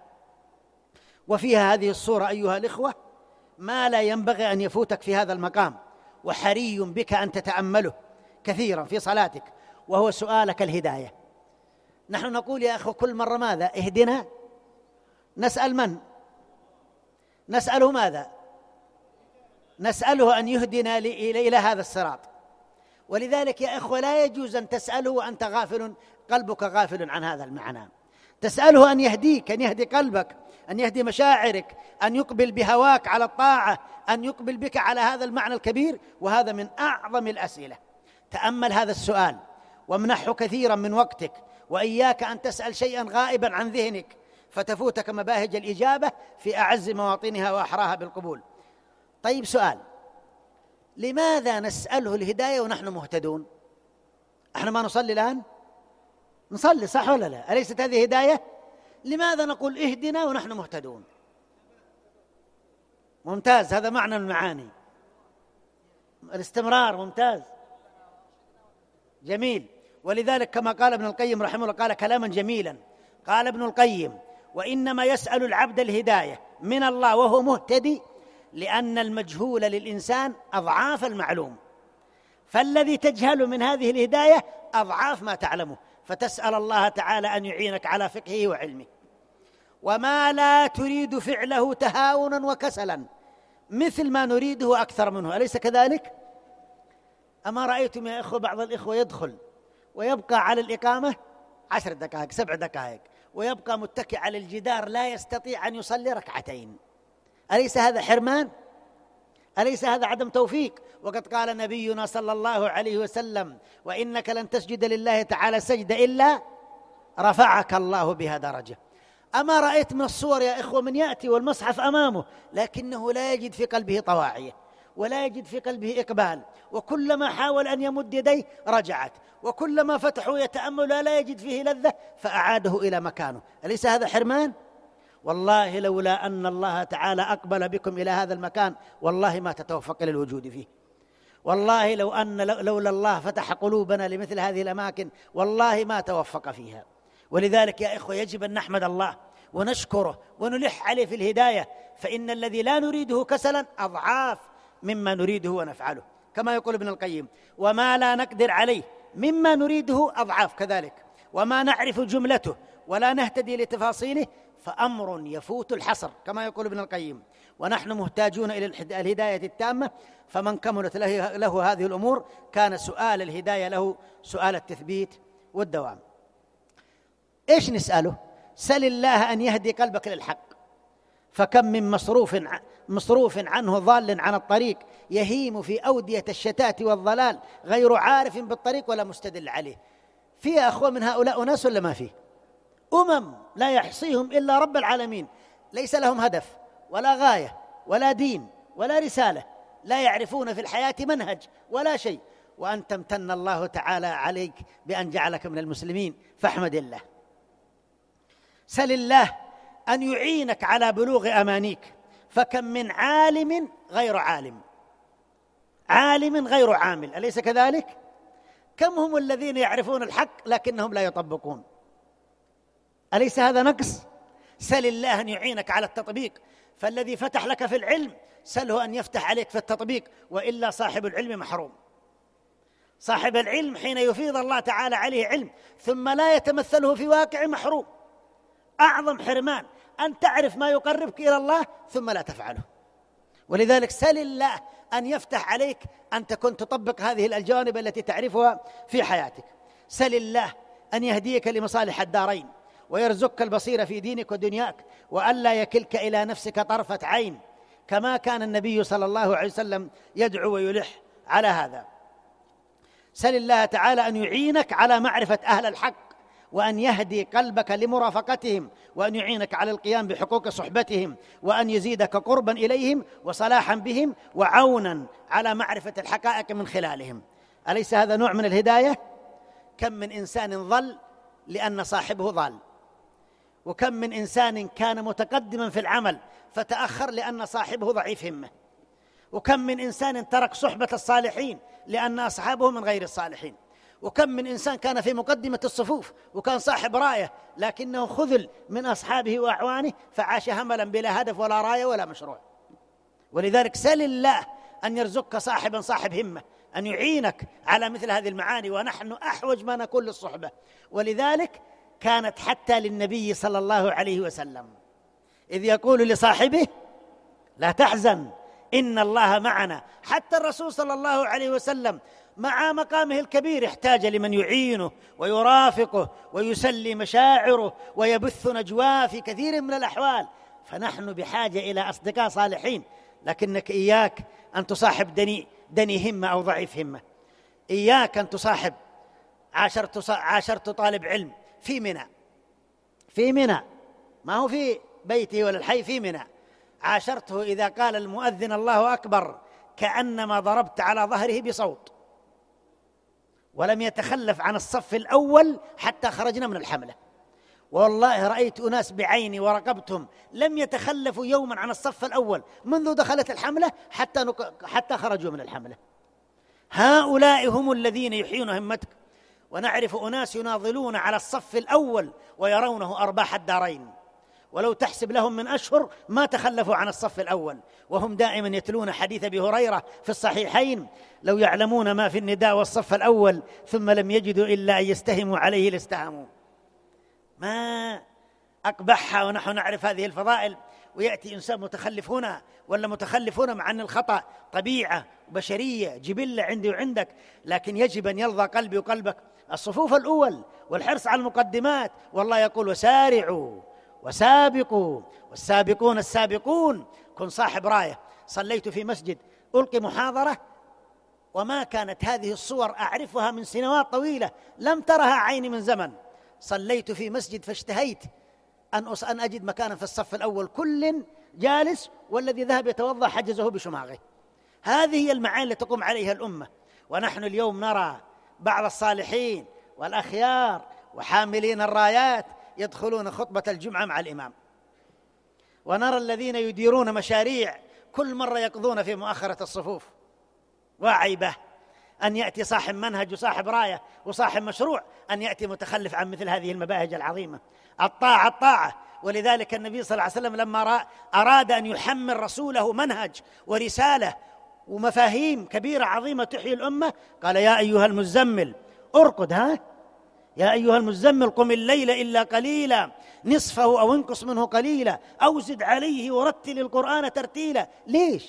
وفيها هذه الصورة أيها الإخوة ما لا ينبغي أن يفوتك في هذا المقام، وحري بك أن تتأمله كثيرا في صلاتك، وهو سؤالك الهداية. نحن نقول يا أخوة كل مرة ماذا؟ اهدنا. نسأل من؟ نسأله ماذا؟ نسأله أن يهدنا إلى هذا الصراط. ولذلك يا أخوة لا يجوز أن تسأله وأنت غافل، قلبك غافل عن هذا المعنى. تسأله أن يهديك، أن يهدي قلبك، أن يهدي مشاعرك، أن يقبل بهواك على الطاعة، أن يقبل بك على هذا المعنى الكبير، وهذا من أعظم الأسئلة. تأمل هذا السؤال وامنحه كثيرا من وقتك، وإياك أن تسأل شيئا غائبا عن ذهنك فتفوتك مباهج الإجابة في أعز مواطنها وأحراها بالقبول. طيب سؤال، لماذا نسأله الهداية ونحن مهتدون؟ احنا ما نصلي الآن؟ نصلي صح ولا لا؟ أليست هذه هداية؟ لماذا نقول اهدنا ونحن مهتدون؟ ممتاز، هذا معنى من المعاني، الاستمرار. ممتاز، جميل. ولذلك كما قال ابن القيم رحمه الله، قال كلاما جميلا، قال ابن القيم: وإنما يسأل العبد الهداية من الله وهو مهتدي لأن المجهول للإنسان أضعاف المعلوم، فالذي تجهل من هذه الهداية أضعاف ما تعلمه، فتسأل الله تعالى أن يعينك على فقهه وعلمه. وما لا تريد فعله تهاونا وكسلا مثل ما نريده أكثر منه، أليس كذلك؟ أما رأيتم يا إخوة بعض الإخوة يدخل ويبقى على الإقامة عشر دقائق سبع دقائق ويبقى متكئ على الجدار لا يستطيع أن يصلي ركعتين، أليس هذا حرمان؟ أليس هذا عدم توفيق؟ وقد قال نبينا صلى الله عليه وسلم: وإنك لن تسجد لله تعالى سجدة إلا رفعك الله بها درجة. أما رأيت من الصور يا إخوة من يأتي والمصحف أمامه لكنه لا يجد في قلبه طواعية ولا يجد في قلبه إقبال، وكلما حاول أن يمد يديه رجعت، وكلما فتحوا يتأمل لا يجد فيه لذة فأعاده إلى مكانه، أليس هذا حرمان؟ والله لولا أن الله تعالى أقبل بكم إلى هذا المكان والله ما تتوفق للوجود فيه. والله لو أن لولا الله فتح قلوبنا لمثل هذه الأماكن والله ما توفق فيها. ولذلك يا إخوة يجب أن نحمد الله ونشكره ونلح عليه في الهداية، فإن الذي لا نريده كسلا أضعاف مما نريده ونفعله، كما يقول ابن القيم: وما لا نقدر عليه مما نريده أضعاف كذلك، وما نعرف جملته ولا نهتدي لتفاصيله فأمر يفوت الحصر، كما يقول ابن القيم. ونحن محتاجون إلى الهداية التامة، فمن كملت له, له هذه الأمور كان سؤال الهداية له سؤال التثبيت والدوام. إيش نسأله؟ سل الله أن يهدي قلبك للحق، فكم من مصروف مصروف عنه ضال عن الطريق يهيم في أودية الشتات والضلال غير عارف بالطريق ولا مستدل عليه. في يا أخوة من هؤلاء أناس ولا ما فيه؟ أمم لا يحصيهم إلا رب العالمين، ليس لهم هدف ولا غاية ولا دين ولا رسالة، لا يعرفون في الحياة منهج ولا شيء، وأنت امتن الله تعالى عليك بأن جعلك من المسلمين، فاحمد الله. سل الله أن يعينك على بلوغ أمانيك، فكم من عالم غير عالم، عالم غير عامل، أليس كذلك؟ كم هم الذين يعرفون الحق لكنهم لا يطبقون، أليس هذا نقص؟ سل الله أن يعينك على التطبيق، فالذي فتح لك في العلم سله أن يفتح عليك في التطبيق، وإلا صاحب العلم محروم. صاحب العلم حين يفيض الله تعالى عليه علم ثم لا يتمثله في واقع محروم. أعظم حرمان أن تعرف ما يقربك إلى الله ثم لا تفعله. ولذلك سل الله أن يفتح عليك أن تكون تطبق هذه الجوانب التي تعرفها في حياتك. سل الله أن يهديك لمصالح الدارين ويرزقك البصيرة في دينك ودنياك، وألا يكلك إلى نفسك طرفة عين، كما كان النبي صلى الله عليه وسلم يدعو ويلح على هذا. سل الله تعالى أن يعينك على معرفة أهل الحق، وأن يهدي قلبك لمرافقتهم، وأن يعينك على القيام بحقوق صحبتهم، وأن يزيدك قربا إليهم وصلاحا بهم وعونا على معرفة الحقائق من خلالهم. أليس هذا نوع من الهداية؟ كم من إنسان ضل لأن صاحبه ضال، وكم من إنسان كان متقدما في العمل فتأخر لأن صاحبه ضعيف همة، وكم من إنسان ترك صحبة الصالحين لأن أصحابه من غير الصالحين، وكم من إنسان كان في مقدمة الصفوف وكان صاحب راية لكنه خذل من أصحابه وأعوانه فعاش هملا بلا هدف ولا راية ولا مشروع. ولذلك سل الله أن يرزقك صاحبا صاحب همة، أن يعينك على مثل هذه المعاني، ونحن أحوج ما نكون للصحبة. ولذلك كانت حتى للنبي صلى الله عليه وسلم إذ يقول لصاحبه: لا تحزن إن الله معنا. حتى الرسول صلى الله عليه وسلم مع مقامه الكبير احتاج لمن يعينه ويرافقه ويسلي مشاعره ويبث نجواه في كثير من الأحوال. فنحن بحاجة إلى أصدقاء صالحين، لكنك إياك أن تصاحب دني, دني همة أو ضعيف همة. إياك أن تصاحب عاشرت, عاشرت طالب علم في منى، في منى ما هو في بيته ولا الحي، في منى عاشرته إذا قال المؤذن الله أكبر كأنما ضربت على ظهره بصوت، ولم يتخلف عن الصف الأول حتى خرجنا من الحملة. والله رأيت أناس بعيني ورقبتهم لم يتخلفوا يوما عن الصف الأول منذ دخلت الحملة حتى نك... حتى خرجوا من الحملة. هؤلاء هم الذين يحيون همتك. ونعرف أناس يناضلون على الصف الأول ويرونه أرباح الدارين، ولو تحسب لهم من أشهر ما تخلفوا عن الصف الأول، وهم دائما يتلون حديث أبي هريرة في الصحيحين: لو يعلمون ما في النداء والصف الأول ثم لم يجدوا إلا أن يستهموا عليه لاستهموا. ما أقبحها ونحن نعرف هذه الفضائل، ويأتي إنسان متخلف هنا ولا متخلف هنا، مع أن الخطأ طبيعة بشرية جبلة عندي وعندك، لكن يجب أن يرضى قلبي وقلبك الصفوف الأول والحرص على المقدمات. والله يقول: وسارعوا وسابقوا والسابقون السابقون. كن صاحب راية. صليت في مسجد ألقي محاضرة، وما كانت هذه الصور أعرفها من سنوات طويلة، لم ترها عيني من زمن. صليت في مسجد فاشتهيت أن أن أجد مكانا في الصف الأول، كل جالس والذي ذهب يتوضأ حجزه بشماغه. هذه هي المعاني التي تقوم عليها الأمة. ونحن اليوم نرى بعض الصالحين والأخيار وحاملين الرايات يدخلون خطبة الجمعة مع الإمام، ونرى الذين يديرون مشاريع كل مرة يقضون في مؤخرة الصفوف. وعيبة أن يأتي صاحب منهج وصاحب راية وصاحب مشروع أن يأتي متخلف عن مثل هذه المباهج العظيمة. الطاعة الطاعة. ولذلك النبي صلى الله عليه وسلم لما أراد أن يحمل رسوله منهج ورسالة ومفاهيم كبيرة عظيمة تحيي الأمة قال: يا أيها المزمل ارقد ها يا أيها المزمل قم الليل إلا قليلا نصفه أو انقص منه قليلا أو زد عليه ورتل القرآن ترتيلا. ليش؟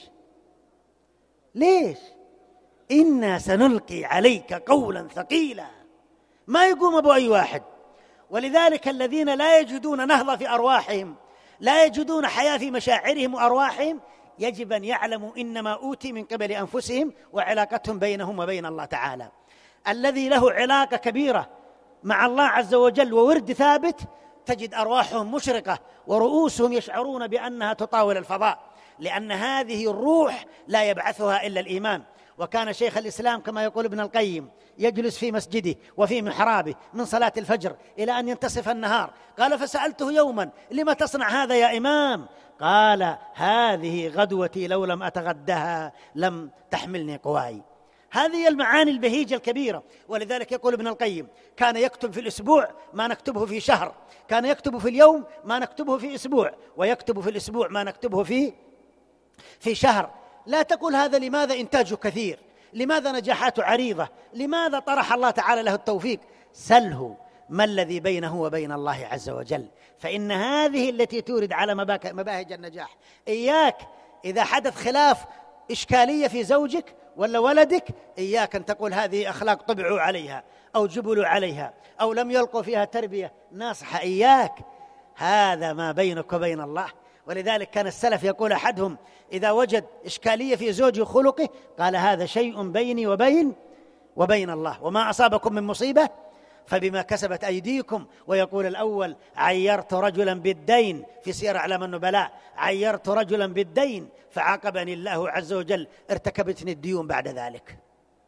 ليش؟ إنا سنلقي عليك قولا ثقيلا. ما يقوم أبو أي واحد. ولذلك الذين لا يجدون نهضة في أرواحهم، لا يجدون حياة في مشاعرهم وأرواحهم، يجب أن يعلموا إنما أوتي من قبل أنفسهم وعلاقتهم بينهم وبين الله تعالى. الذي له علاقة كبيرة مع الله عز وجل وورد ثابت تجد أرواحهم مشرقة ورؤوسهم يشعرون بأنها تطاول الفضاء، لأن هذه الروح لا يبعثها إلا الإيمان. وكان شيخ الإسلام كما يقول ابن القيم يجلس في مسجده وفي محرابه من صلاة الفجر إلى أن ينتصف النهار. قال: فسألته يوما: لما تصنع هذا يا إمام؟ قال: هذه غدوتي لو لم أتغدها لم تحملني قواي. هذه المعاني البهيجة الكبيرة. ولذلك يقول ابن القيم: كان يكتب في الأسبوع ما نكتبه في شهر، كان يكتب في اليوم ما نكتبه في أسبوع، ويكتب في الأسبوع ما نكتبه في في شهر. لا تقول هذا لماذا إنتاجه كثير، لماذا نجاحاته عريضة، لماذا طرح الله تعالى له التوفيق. سله ما الذي بينه وبين الله عز وجل، فإن هذه التي تورد على مباهج النجاح. إياك إذا حدث خلاف إشكالية في زوجك ولا ولدك، إياك أن تقول هذه أخلاق طبعوا عليها أو جبلوا عليها أو لم يلقوا فيها تربية ناصحة. إياك، هذا ما بينك وبين الله. ولذلك كان السلف يقول أحدهم إذا وجد إشكالية في زوجه وخلقه قال: هذا شيء بيني وبين وبين الله، وما أصابكم من مصيبة فبما كسبت أيديكم. ويقول الأول: عيرت رجلا بالدين في سير أعلام النبلاء، عيرت رجلا بالدين فعاقبني الله عز وجل، ارتكبتني الديون بعد ذلك.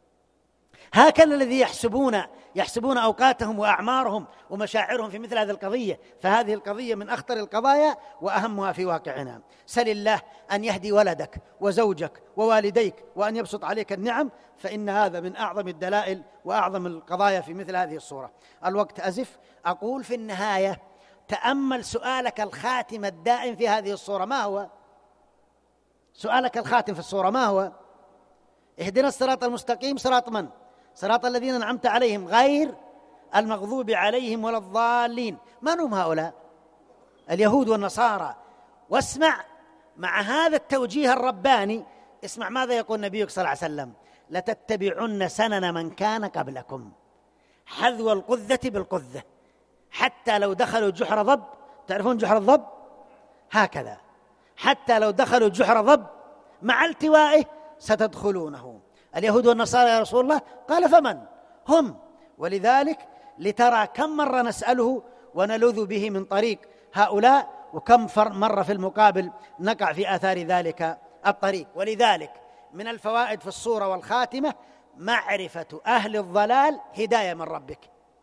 هكذا الذي يحسبون يحسبون أوقاتهم وأعمارهم ومشاعرهم في مثل هذه القضية. فهذه القضية من أخطر القضايا وأهمها في واقعنا. سل الله أن يهدي ولدك وزوجك ووالديك وأن يبسط عليك النعم، فإن هذا من أعظم الدلائل وأعظم القضايا في مثل هذه الصورة. الوقت أزف. أقول في النهاية: تأمل سؤالك الخاتم الدائم في هذه الصورة. ما هو سؤالك الخاتم في الصورة؟ ما هو؟ اهدنا الصراط المستقيم صراط من؟ صراط الذين أنعمت عليهم غير المغضوب عليهم ولا الضالين. من هم هؤلاء؟ اليهود والنصارى. واسمع مع هذا التوجيه الرباني، اسمع ماذا يقول نبيك صلى الله عليه وسلم: لتتبعن سنن من كان قبلكم حذو القذة بالقذة، حتى لو دخلوا جحر ضب. تعرفون جحر الضب؟ هكذا، حتى لو دخلوا جحر ضب مع التوائه ستدخلونه. اليهود والنصارى يا رسول الله؟ قال: فمن هم؟ ولذلك لترى كم مرة نسأله ونلوذ به من طريق هؤلاء وكم مرة في المقابل نقع في آثار ذلك الطريق. ولذلك من الفوائد في الصورة والخاتمة معرفة أهل الضلال هداية من ربك.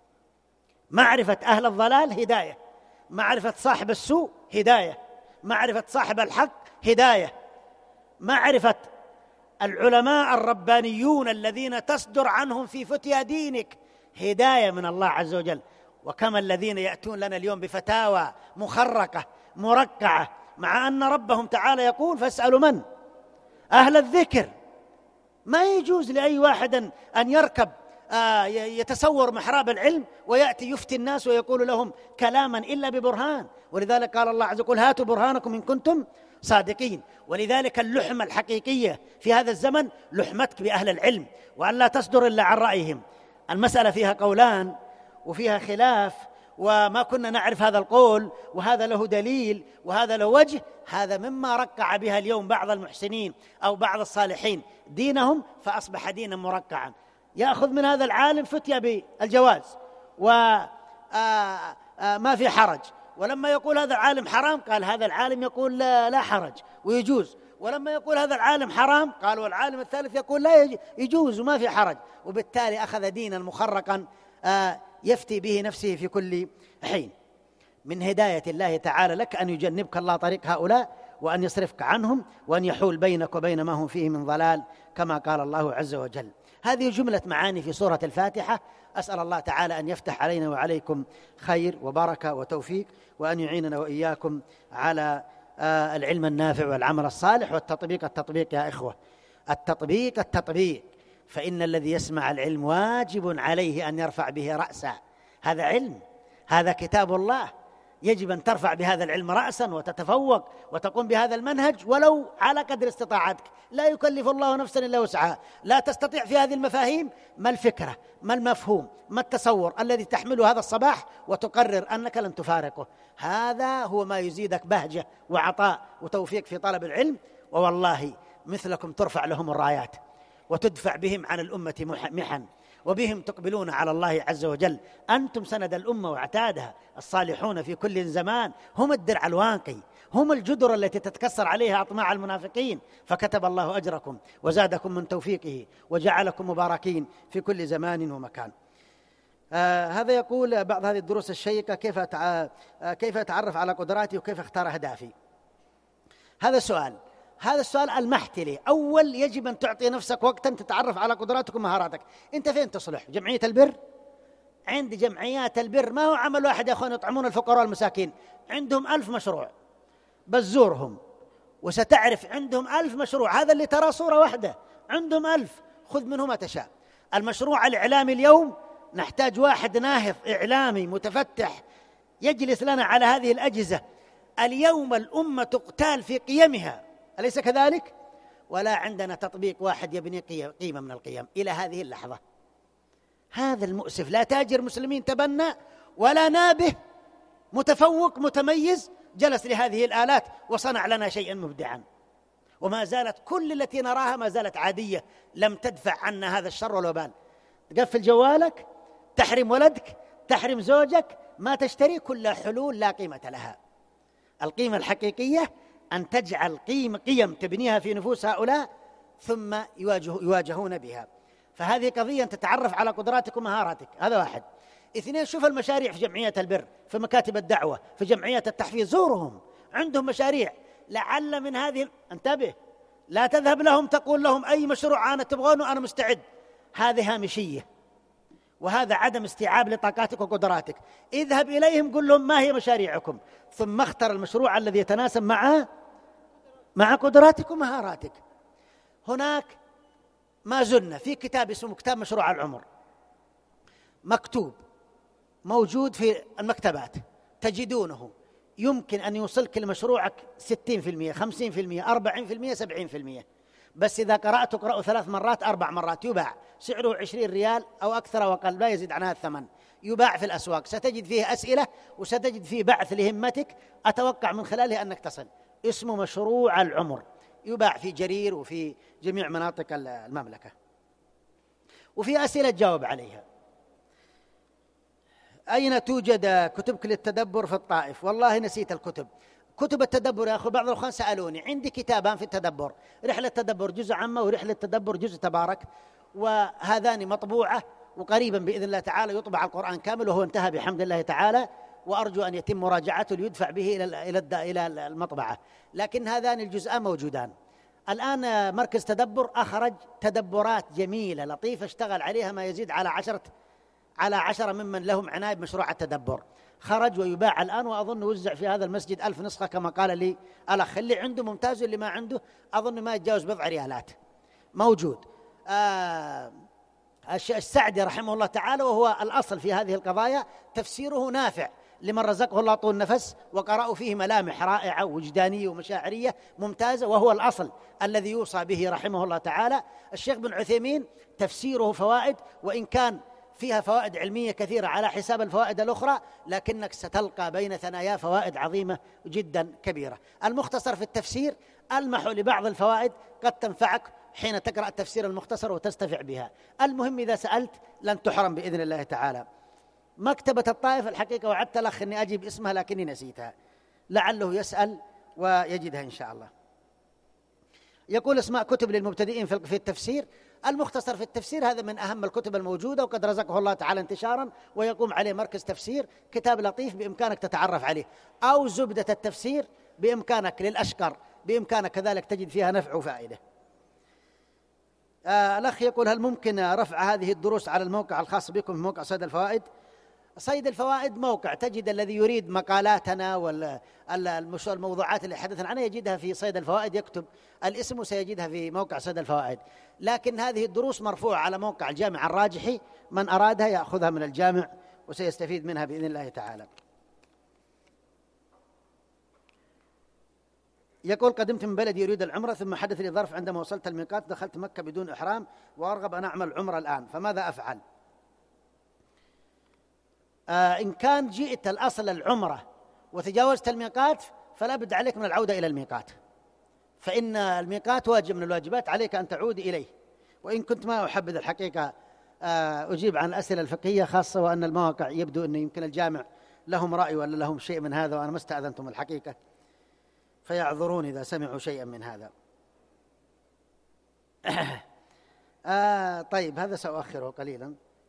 معرفة أهل الضلال هداية، معرفة صاحب السوء هداية، معرفة صاحب الحق هداية، معرفة العلماء الربانيون الذين تصدر عنهم في فتيا دينك هداية من الله عز وجل. وكما الذين يأتون لنا اليوم بفتاوى مخرقة مركعة، مع أن ربهم تعالى يقول فاسألوا من؟ أهل الذكر. ما يجوز لأي واحد أن يركب آه يتصور محراب العلم ويأتي يفتي الناس ويقول لهم كلاما إلا ببرهان. ولذلك قال الله عز وجل هاتوا برهانكم إن كنتم صادقين. ولذلك اللحمة الحقيقية في هذا الزمن لحمتك بأهل العلم، وأن لا تصدر إلا عن رأيهم. المسألة فيها قولان وفيها خلاف، وما كنا نعرف هذا القول وهذا له دليل وهذا له وجه. هذا مما ركع بها اليوم بعض المحسنين أو بعض الصالحين دينهم، فأصبح دينا مركعا. يأخذ من هذا العالم فتية بالجواز وما في حرج، ولما يقول هذا العالم حرام قال هذا العالم يقول لا, لا حرج ويجوز، ولما يقول هذا العالم حرام قال والعالم الثالث يقول لا يجوز وما في حرج. وبالتالي أخذ دينا مخرقا يفتي به نفسه في كل حين. من هداية الله تعالى لك أن يجنبك الله طريق هؤلاء، وأن يصرفك عنهم، وأن يحول بينك وبين ما هم فيه من ضلال، كما قال الله عز وجل. هذه جملة معاني في سورة الفاتحة. أسأل الله تعالى أن يفتح علينا وعليكم خير وبركة وتوفيق، وأن يعيننا وإياكم على العلم النافع والعمل الصالح والتطبيق. التطبيق يا إخوة، التطبيق التطبيق، فإن الذي يسمع العلم واجب عليه أن يرفع به رأسا. هذا علم، هذا كتاب الله، يجب أن ترفع بهذا العلم رأسا وتتفوق وتقوم بهذا المنهج ولو على قدر استطاعتك. لا يكلف الله نفسا إلا وسعها. لا تستطيع في هذه المفاهيم، ما الفكرة، ما المفهوم، ما التصور الذي تحمله هذا الصباح وتقرر أنك لن تفارقه. هذا هو ما يزيدك بهجة وعطاء وتوفيق في طلب العلم. ووالله مثلكم ترفع لهم الرايات وتدفع بهم عن الأمة محن، وبهم تقبلون على الله عز وجل. أنتم سند الأمة واعتادها. الصالحون في كل زمان هم الدرع الواقي، هم الجدر التي تتكسر عليها أطماع المنافقين. فكتب الله أجركم وزادكم من توفيقه وجعلكم مباركين في كل زمان ومكان. آه هذا يقول بعض هذه الدروس الشيقة كيف أتع... آه كيف أتعرف على قدراتي وكيف أختار أهدافي. هذا سؤال هذا السؤال المحتلي. أول يجب أن تعطي نفسك وقتا تتعرف على قدراتك ومهاراتك. أنت فين تصلح؟ جمعية البر؟ عند جمعيات البر ما هو عمل واحد يا أخوان يطعمون الفقراء والمساكين، عندهم ألف مشروع. بس زورهم وستعرف عندهم ألف مشروع. هذا اللي ترى صورة واحدة، عندهم ألف، خذ منه ما تشاء. المشروع الإعلامي اليوم نحتاج واحد ناهض إعلامي متفتح يجلس لنا على هذه الأجهزة. اليوم الأمة تقتال في قيمها، أليس كذلك؟ ولا عندنا تطبيق واحد يبني قيمة من القيم إلى هذه اللحظة. هذا المؤسف. لا تاجر مسلمين تبنى ولا نابه متفوق متميز جلس لهذه الآلات وصنع لنا شيئا مبدعا. وما زالت كل التي نراها ما زالت عادية، لم تدفع عنا هذا الشر والوبال. تقفل جوالك، تحرم ولدك، تحرم زوجك، ما تشتري، كل حلول لا قيمة لها. القيمة الحقيقية أن تجعل قيم قيم تبنيها في نفوس هؤلاء ثم يواجه يواجهون بها. فهذه قضية أن تتعرف على قدراتك ومهاراتك. هذا واحد. اثنين، شوف المشاريع في جمعية البر، في مكاتب الدعوة، في جمعية التحفيظ، زورهم، عندهم مشاريع. لعل من هذه، انتبه، لا تذهب لهم تقول لهم أي مشروع أنا تبغونه أنا مستعد. هذه هامشية، وهذا عدم استيعاب لطاقاتك وقدراتك. اذهب إليهم قل لهم ما هي مشاريعكم، ثم اختر المشروع الذي يتناسب مع مع قدراتك ومهاراتك. هناك ما زلنا في كتاب اسمه كتاب مشروع العمر، مكتوب موجود في المكتبات، تجدونه. يمكن أن يوصلك لمشروعك ستين في المئة، خمسين في المئة، أربعين في المئة، سبعين في المئة. بس إذا قرأت اقرأه ثلاث مرات أربع مرات يباع، سعره عشرين ريال أو أكثر أو أقل، لا يزيد عن هذا الثمن. يباع في الأسواق، ستجد فيه أسئلة وستجد فيه بعث لهمتك أتوقع من خلاله أنك تصل. اسمه مشروع العمر، يباع في جرير وفي جميع مناطق المملكة، وفي أسئلة تجاوب عليها. أين توجد كتبك للتدبر في الطائف؟ والله نسيت الكتب. كتب التدبر يا أخو، بعض الأخوان سألوني، عندي كتابان في التدبر، رحلة التدبر جزء عامة ورحلة التدبر جزء تبارك، وهذان مطبوعة، وقريبا بإذن الله تعالى يطبع القرآن كامل، وهو انتهى بحمد الله تعالى، وأرجو أن يتم مراجعته ليدفع به إلى إلى المطبعة، لكن هذان الجزءان موجودان. الآن مركز تدبر أخرج تدبرات جميلة لطيفة اشتغل عليها ما يزيد على عشرة على عشرة ممن لهم عناية بمشروع التدبر، خرج ويباع الآن، وأظن وزع في هذا المسجد ألف نسخة كما قال لي الأخ. اللي عنده ممتاز، اللي ما عنده أظن ما يتجاوز بضع ريالات موجود. آه السعدي رحمه الله تعالى، وهو الأصل في هذه القضايا، تفسيره نافع لمن رزقه الله طول النفس، وقرأوا فيه ملامح رائعة وجدانية ومشاعرية ممتازة، وهو الأصل الذي يوصى به رحمه الله تعالى. الشيخ بن عثيمين تفسيره فوائد، وإن كان فيها فوائد علمية كثيرة على حساب الفوائد الأخرى، لكنك ستلقى بين ثنايا فوائد عظيمة جدا كبيرة. المختصر في التفسير ألمح لبعض الفوائد قد تنفعك حين تقرأ التفسير المختصر وتستفع بها. المهم إذا سألت لن تحرم بإذن الله تعالى. مكتبة الطائف الحقيقة وعدت الأخ أني أجيب اسمها لكني نسيتها، لعله يسأل ويجدها إن شاء الله. يقول اسماء كتب للمبتدئين في التفسير. المختصر في التفسير هذا من أهم الكتب الموجودة، وقد رزقه الله تعالى انتشارا، ويقوم عليه مركز تفسير، كتاب لطيف بإمكانك تتعرف عليه. أو زبدة التفسير بإمكانك للأشقر، بإمكانك كذلك تجد فيها نفع وفائدة. آه الأخ يقول هل ممكن رفع هذه الدروس على الموقع الخاص بكم في موقع صيد الفوائد؟ صيد الفوائد موقع تجد الذي يريد مقالاتنا والموضوعات اللي حدثنا عنها يجدها في صيد الفوائد، يكتب الاسم وسيجدها في موقع صيد الفوائد. لكن هذه الدروس مرفوعة على موقع الجامع الراجحي، من أرادها يأخذها من الجامع وسيستفيد منها بإذن الله تعالى. يقول قدمت من بلدي يريد العمرة، ثم حدث لي ظرف عندما وصلت الميقات دخلت مكة بدون إحرام، وأرغب أن أعمل عمرة الآن، فماذا أفعل؟ آه إن كان جئت الأصل العمرة وتجاوزت الميقات فلا بد عليك من العودة إلى الميقات، فإن الميقات واجب من الواجبات، عليك أن تعود إليه. وإن كنت ما أحبذ الحقيقة آه أجيب عن الأسئلة الفقهية خاصة، وأن المواقع يبدو أن يمكن الجامع لهم رأي ولا لهم شيء من هذا، وأنا ما استأذنتم الحقيقة، فيعذرون إذا سمعوا شيئا من هذا. آه طيب هذا سأؤخره قليلا.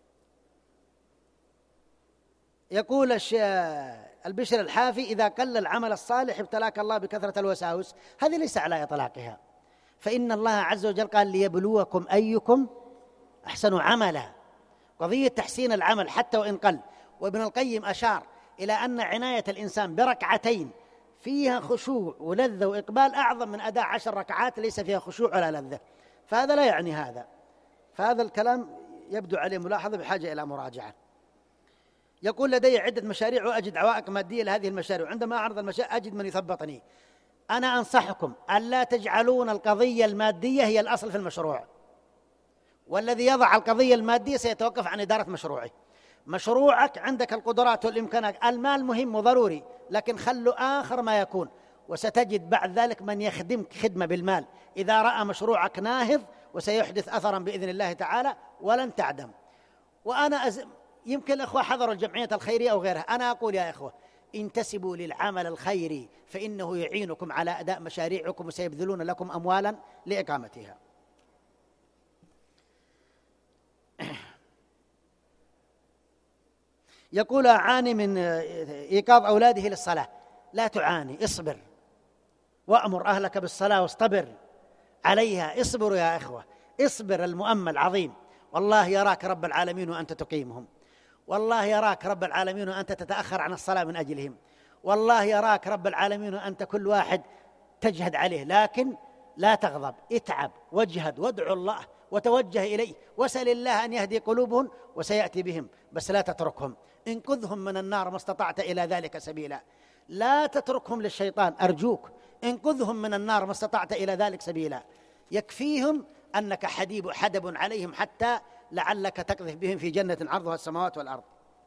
يقول البشر الحافي إذا قل العمل الصالح ابتلاك الله بكثرة الوساوس، هذه ليس على إطلاقها، فإن الله عز وجل قال ليبلوكم أيكم أحسن عملا، قضية تحسين العمل حتى وإن قل. وابن القيم أشار إلى أن عناية الإنسان بركعتين فيها خشوع ولذة وإقبال أعظم من أداء عشر ركعات ليس فيها خشوع ولا لذة، فهذا لا يعني هذا، فهذا الكلام يبدو عليه ملاحظة بحاجة إلى مراجعة. يقول لدي عدة مشاريع وأجد عوائق مادية لهذه المشاريع، عندما أعرض المشاريع أجد من يثبطني. أنا أنصحكم ألا تجعلون القضية المادية هي الأصل في المشروع، والذي يضع القضية المادية سيتوقف عن إدارة مشروعه. مشروعك عندك القدرات والإمكانات، المال مهم وضروري، لكن خلوا آخر ما يكون، وستجد بعد ذلك من يخدمك خدمة بالمال إذا رأى مشروعك ناهض، وسيحدث أثرا بإذن الله تعالى ولن تعدم. وأنا أز... يمكن الأخوة حضروا الجمعية الخيرية أو غيرها، أنا أقول يا إخوة انتسبوا للعمل الخيري، فإنه يعينكم على أداء مشاريعكم، وسيبذلون لكم أموالا لإقامتها. يقول أعاني من إيقاظ أولاده للصلاة. لا تعاني، اصبر وأمر أهلك بالصلاة واصطبر عليها. اصبروا يا إخوة، اصبر، المؤمل عظيم، والله يراك رب العالمين وأنت تقيمهم، والله يراك رب العالمين وأنت تتأخر عن الصلاة من أجلهم، والله يراك رب العالمين وأنت كل واحد تجهد عليه، لكن لا تغضب، اتعب واجهد وادعو الله وتوجه إليه وسل الله أن يهدي قلوبهم، وسيأتي بهم، بس لا تتركهم، انقذهم من النار ما استطعت إلى ذلك سبيلا. لا تتركهم للشيطان أرجوك، انقذهم من النار ما استطعت إلى ذلك سبيلا. يكفيهم أنك حديب حدب عليهم حتى لعلك تقذف بهم في جنة عرضها السماوات والأرض.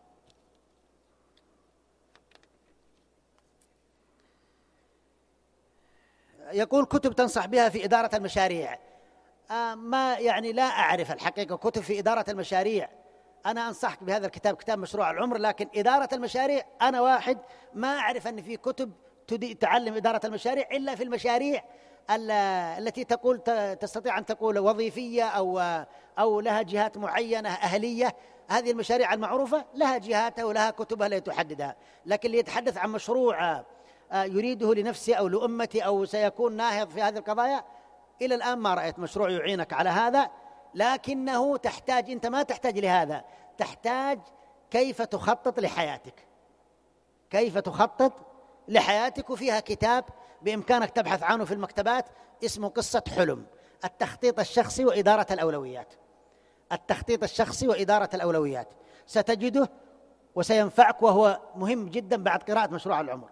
يقول كتب تنصح بها في إدارة المشاريع. آه ما يعني لا أعرف الحقيقة كتب في إدارة المشاريع أنا أنصحك بهذا الكتاب، كتاب مشروع العمر. لكن إدارة المشاريع أنا واحد ما أعرف أن في كتب تعلم إدارة المشاريع إلا في المشاريع التي تقول تستطيع أن تقول وظيفية أو أو لها جهات معينة أهلية. هذه المشاريع المعروفة لها جهاتها ولها كتبها التي تحددها. لكن اللي يتحدث عن مشروع يريده لنفسه أو لأمته أو سيكون ناهض في هذه القضايا، إلى الآن ما رأيت مشروع يعينك على هذا. لكنه تحتاج، أنت ما تحتاج لهذا، تحتاج كيف تخطط لحياتك، كيف تخطط لحياتك. وفيها كتاب بإمكانك تبحث عنه في المكتبات اسمه قصة حلم، التخطيط الشخصي وإدارة الأولويات. التخطيط الشخصي وإدارة الأولويات ستجده وسينفعك، وهو مهم جدا بعد قراءة مشروع العمر.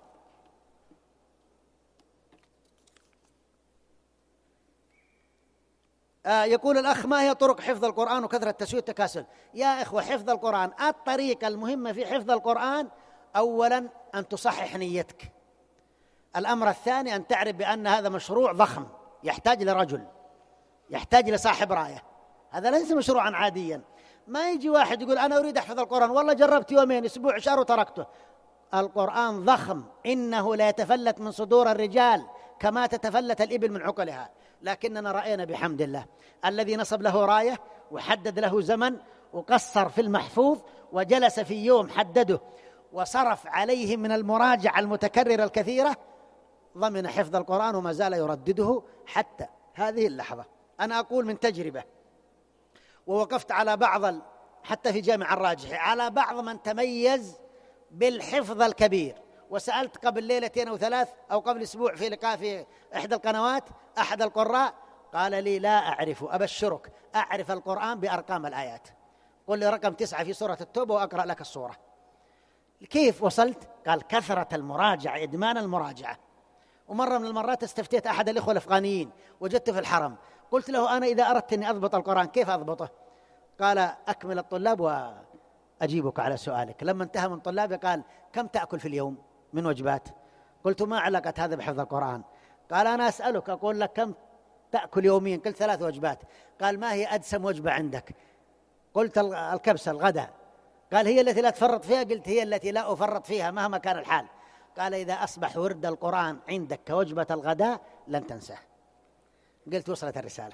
آه يقول الأخ: ما هي طرق حفظ القرآن وكثرة التسوية والتكاسل؟ يا إخوة، حفظ القرآن، الطريقة المهمة في حفظ القرآن أولا أن تصحح نيتك. الأمر الثاني أن تعرف بأن هذا مشروع ضخم يحتاج لرجل، يحتاج لصاحب راية. هذا ليس مشروعا عاديا. ما يجي واحد يقول أنا أريد أحفظ القرآن، والله جربت يومين أسبوع شهر وتركته. القرآن ضخم، إنه لا يتفلت من صدور الرجال كما تتفلت الإبل من عقلها. لكننا رأينا بحمد الله الذي نصب له راية وحدد له زمن وقصر في المحفوظ وجلس في يوم حدده وصرف عليه من المراجعة المتكررة الكثيرة، ضمن حفظ القرآن وما زال يردده حتى هذه اللحظة. أنا أقول من تجربة، ووقفت على بعض حتى في جامع الراجح على بعض من تميز بالحفظ الكبير، وسألت قبل ليلتين أو ثلاث أو قبل أسبوع في لقاء في إحدى القنوات أحد القراء قال لي: لا أعرف، أبشرك أعرف القرآن بأرقام الآيات، قل لي رقم تسعة في سورة التوبة وأقرأ لك السورة. كيف وصلت؟ قال: كثرة المراجعة، إدمان المراجعة. ومرة من المرات استفتيت أحد الإخوة الأفغانيين وجدته في الحرم، قلت له: أنا إذا أردت أني أضبط القرآن كيف أضبطه؟ قال: أكمل الطلاب وأجيبك على سؤالك. لما انتهى من طلابي قال: كم تأكل في اليوم من وجبات؟ قلت: ما علاقة هذا بحفظ القرآن؟ قال: أنا أسألك أقول لك كم تأكل يوميا؟ قلت: ثلاث وجبات. قال: ما هي أدسم وجبة عندك؟ قلت: الكبسة الغداء. قال: هي التي لا تفرط فيها؟ قلت: هي التي لا أفرط فيها مهما كان الحال. قال: إذا أصبح ورد القرآن عندك كوجبة الغداء لن تنساه. قلت: وصلت الرسالة.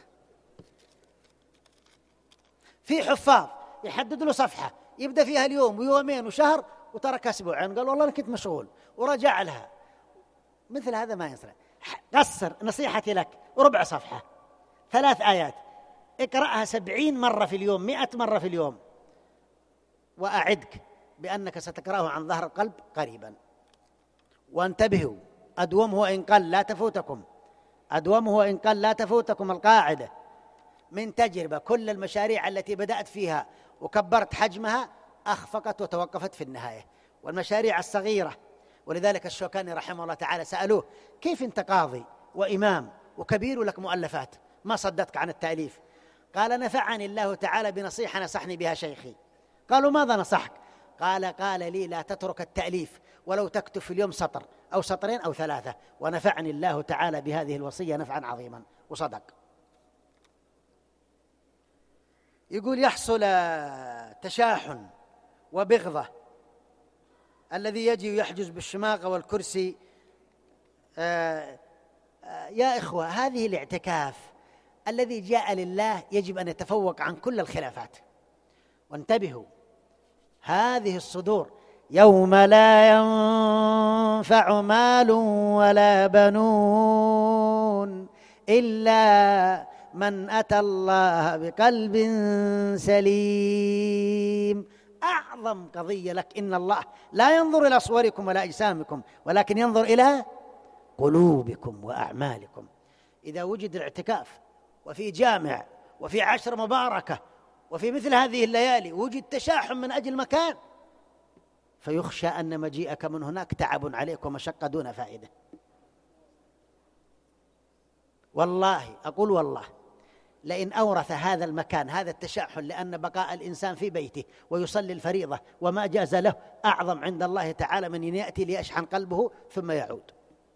في حفاظ يحدد له صفحة يبدأ فيها اليوم ويومين وشهر وترك أسبوعين، قال: والله أنا كنت مشغول، ورجع لها. مثل هذا ما يصلح. قصر، نصيحتي لك: ربع صفحة، ثلاث آيات، اقرأها سبعين مرة في اليوم، مئة مرة في اليوم، وأعدك بأنك ستقرأه عن ظهر القلب قريبا. وانتبهوا، أدومه وإن قل لا تفوتكم، أدومه وإن قل لا تفوتكم القاعدة. من تجربة كل المشاريع التي بدأت فيها وكبرت حجمها أخفقت وتوقفت في النهاية. والمشاريع الصغيرة، ولذلك الشوكاني رحمه الله تعالى سألوه: كيف أنت قاضي وإمام وكبير ولك مؤلفات ما صدتك عن التأليف؟ قال: نفعني الله تعالى بنصيحة نصحني بها شيخي. قالوا: ماذا نصحك؟ قال: قال لي: لا تترك التأليف ولو تكتب في اليوم سطر أو سطرين أو ثلاثة. ونفعني الله تعالى بهذه الوصية نفعا عظيما. وصدق. يقول: يحصل تشاحن وبغضة، الذي يجي يحجز بالشماغة والكرسي. آآ آآ يا إخوة، هذه الاعتكاف الذي جاء لله يجب أن يتفوق عن كل الخلافات. وانتبهوا، هذه الصدور يوم لا ينفع مال ولا بنون إلا من أتى الله بقلب سليم. أعظم قضية لك: إن الله لا ينظر إلى صوركم ولا أجسامكم ولكن ينظر إلى قلوبكم وأعمالكم. إذا وجد الاعتكاف وفي جامع وفي عشر مباركة وفي مثل هذه الليالي وجد تشاحن من أجل مكان، فيخشى أن مجيئك من هناك تعب عليك ومشقة دون فائدة. والله أقول والله لئن أورث هذا المكان هذا التشاحن، لأن بقاء الإنسان في بيته ويصلي الفريضة وما جاز له أعظم عند الله تعالى من أن يأتي ليشحن قلبه ثم يعود.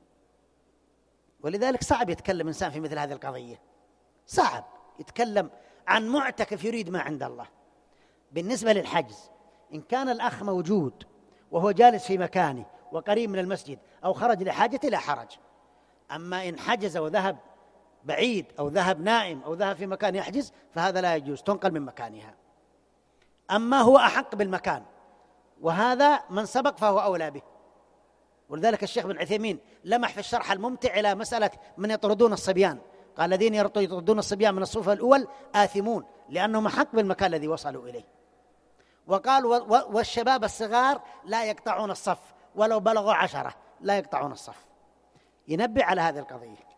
ولذلك صعب يتكلم إنسان في مثل هذه القضية، صعب يتكلم عن معتكف يريد ما عند الله. بالنسبة للحجز، إن كان الأخ موجود وهو جالس في مكانه وقريب من المسجد أو خرج لحاجته لا حرج. أما إن حجز وذهب بعيد أو ذهب نائم أو ذهب في مكان يحجز فهذا لا يجوز، تنقل من مكانها. أما هو أحق بالمكان، وهذا من سبق فهو أولى به. ولذلك الشيخ بن عثيمين لمح في الشرح الممتع إلى مسألة من يطردون الصبيان، قال الذين يطردون الصبيان من الصف الأول آثمون لأنهم أحق بالمكان الذي وصلوا إليه. وقال والشباب الصغار لا يقطعون الصف ولو بلغوا عشرة، لا يقطعون الصف. ينبه على هذه القضية.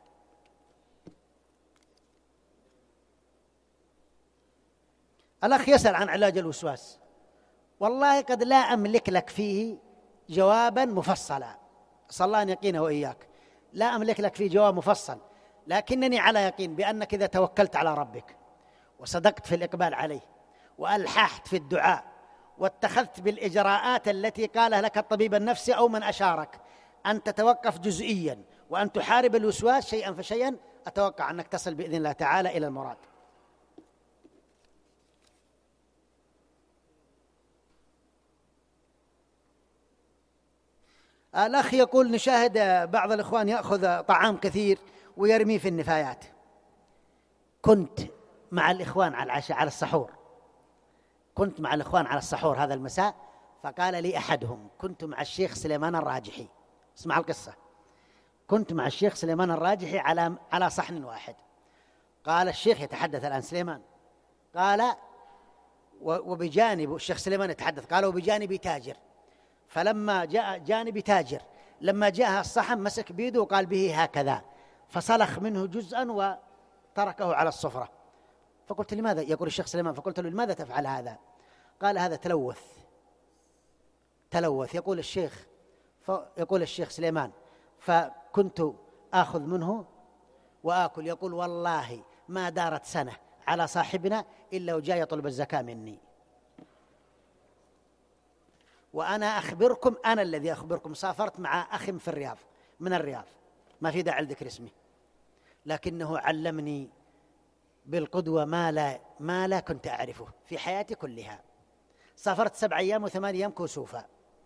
الأخ يسأل عن علاج الوسواس. والله قد لا أملك لك فيه جوابا مفصلا، صلى الله أن يقينه وإياك. لا أملك لك فيه جواب مفصل، لكنني على يقين بأنك إذا توكلت على ربك وصدقت في الإقبال عليه وألححت في الدعاء واتخذت بالإجراءات التي قالها لك الطبيب النفسي أو من أشارك أن تتوقف جزئيا وأن تحارب الوسواس شيئا فشيئا، أتوقع أنك تصل بإذن الله تعالى إلى المراد. الأخ يقول نشاهد بعض الإخوان يأخذ طعام كثير ويرميه في النفايات. كنت مع الإخوان على العشاء على السحور كنت مع الإخوان على السحور هذا المساء، فقال لي أحدهم كنت مع الشيخ سليمان الراجحي، اسمع القصة، كنت مع الشيخ سليمان الراجحي على على صحن واحد. قال الشيخ يتحدث الآن سليمان، قال وبجانب الشيخ سليمان يتحدث، قال وبجانبي تاجر، فلما جاء جانبي تاجر لما جاء الصحن مسك بيده وقال به هكذا، فصلخ منه جزءا وتركه على الصفرة. فقلت لماذا؟ يقول الشيخ سليمان، فقلت له لماذا تفعل هذا؟ قال هذا تلوث تلوث يقول الشيخ يقول الشيخ سليمان فكنت آخذ منه وآكل. يقول والله ما دارت سنة على صاحبنا إلا وجاء يطلب الزكاة مني. وأنا أخبركم، أنا الذي أخبركم، سافرت مع أخ في الرياض من الرياض، ما في داعي لذكر اسمه، لكنه علمني بالقدوة ما لا ما لا كنت أعرفه في حياتي كلها. سافرت سبع أيام وثمان أيام كسوفا،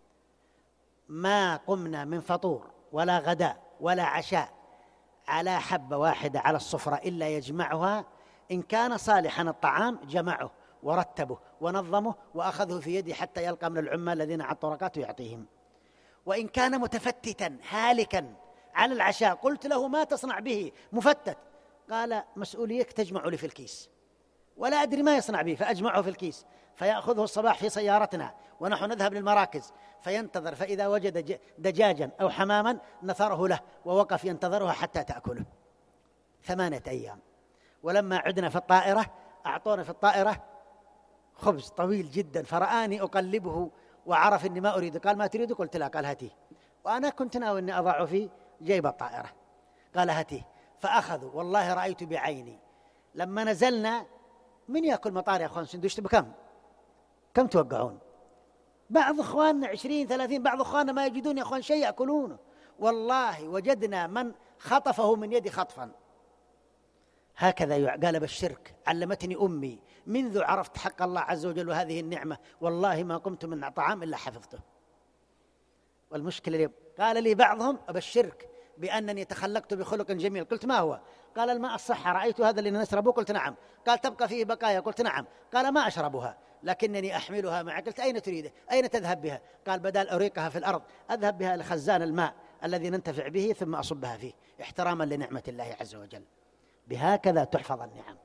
ما قمنا من فطور ولا غداء ولا عشاء على حبة واحدة على الصفرة إلا يجمعها، إن كان صالحا الطعام جمعه ورتبه ونظمه وأخذه في يدي حتى يلقى من العمال الذين على الطرقات ويعطيهم. وإن كان متفتتا هالكا على العشاء قلت له ما تصنع به مفتت؟ قال مسؤوليك تجمع لي في الكيس، ولا أدري ما يصنع به، فأجمعه في الكيس فيأخذه الصباح في سيارتنا ونحن نذهب للمراكز فينتظر، فإذا وجد دجاجا أو حماما نثره له ووقف ينتظرها حتى تأكله. ثمانية أيام. ولما عدنا في الطائرة أعطونا في الطائرة خبز طويل جدا، فرآني أقلبه وعرف أني ما أريد، قال ما تريد؟ قلت لا، قال هاتيه، وأنا كنت ناوي أني أضعه في جيب الطائرة، قال هاتيه، فأخذوا. والله رأيت بعيني لما نزلنا من يأكل مطار يا أخوان سندوشت بكم؟ كم توقعون؟ بعض أخواننا عشرين ثلاثين، بعض أخواننا ما يجدون يا أخوان شيء يأكلونه. والله وجدنا من خطفه من يدي خطفا. هكذا قال بالشرك علمتني أمي منذ عرفت حق الله عز وجل وهذه النعمة، والله ما قمت من طعام إلا حفظته. والمشكلة لي قال لي بعضهم بالشرك بأنني تخلقت بخلق جميل، قلت ما هو؟ قال الماء الصحة، رأيت هذا اللي نشربه؟ قلت نعم. قال تبقى فيه بقايا؟ قلت نعم. قال ما أشربها لكنني أحملها معي. قلت أين تريده؟ أين تذهب بها؟ قال بدل أريقها في الأرض أذهب بها لخزان الماء الذي ننتفع به ثم أصبها فيه احتراما لنعمة الله عز وجل. بهكذا تحفظ النعم.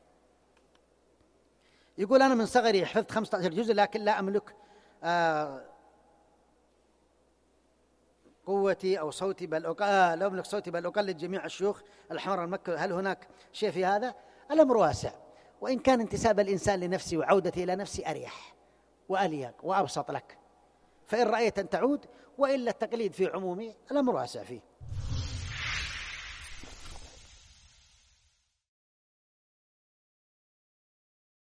يقول أنا من صغري حفظت خمسة عشر جزء لكن لا أملك آه قوتي أو صوتي بل أق... آه لا أملك صوتي بل أقلد جميع الشيوخ الحمر المكة. هل هناك شيء في هذا؟ الأمر واسع، وإن كان انتساب الإنسان لنفسه وعودته إلى نفسه أريح وأليق وأبسط لك، فإن رأيت أن تعود، وإلا التقليد في عمومه الأمر واسع فيه.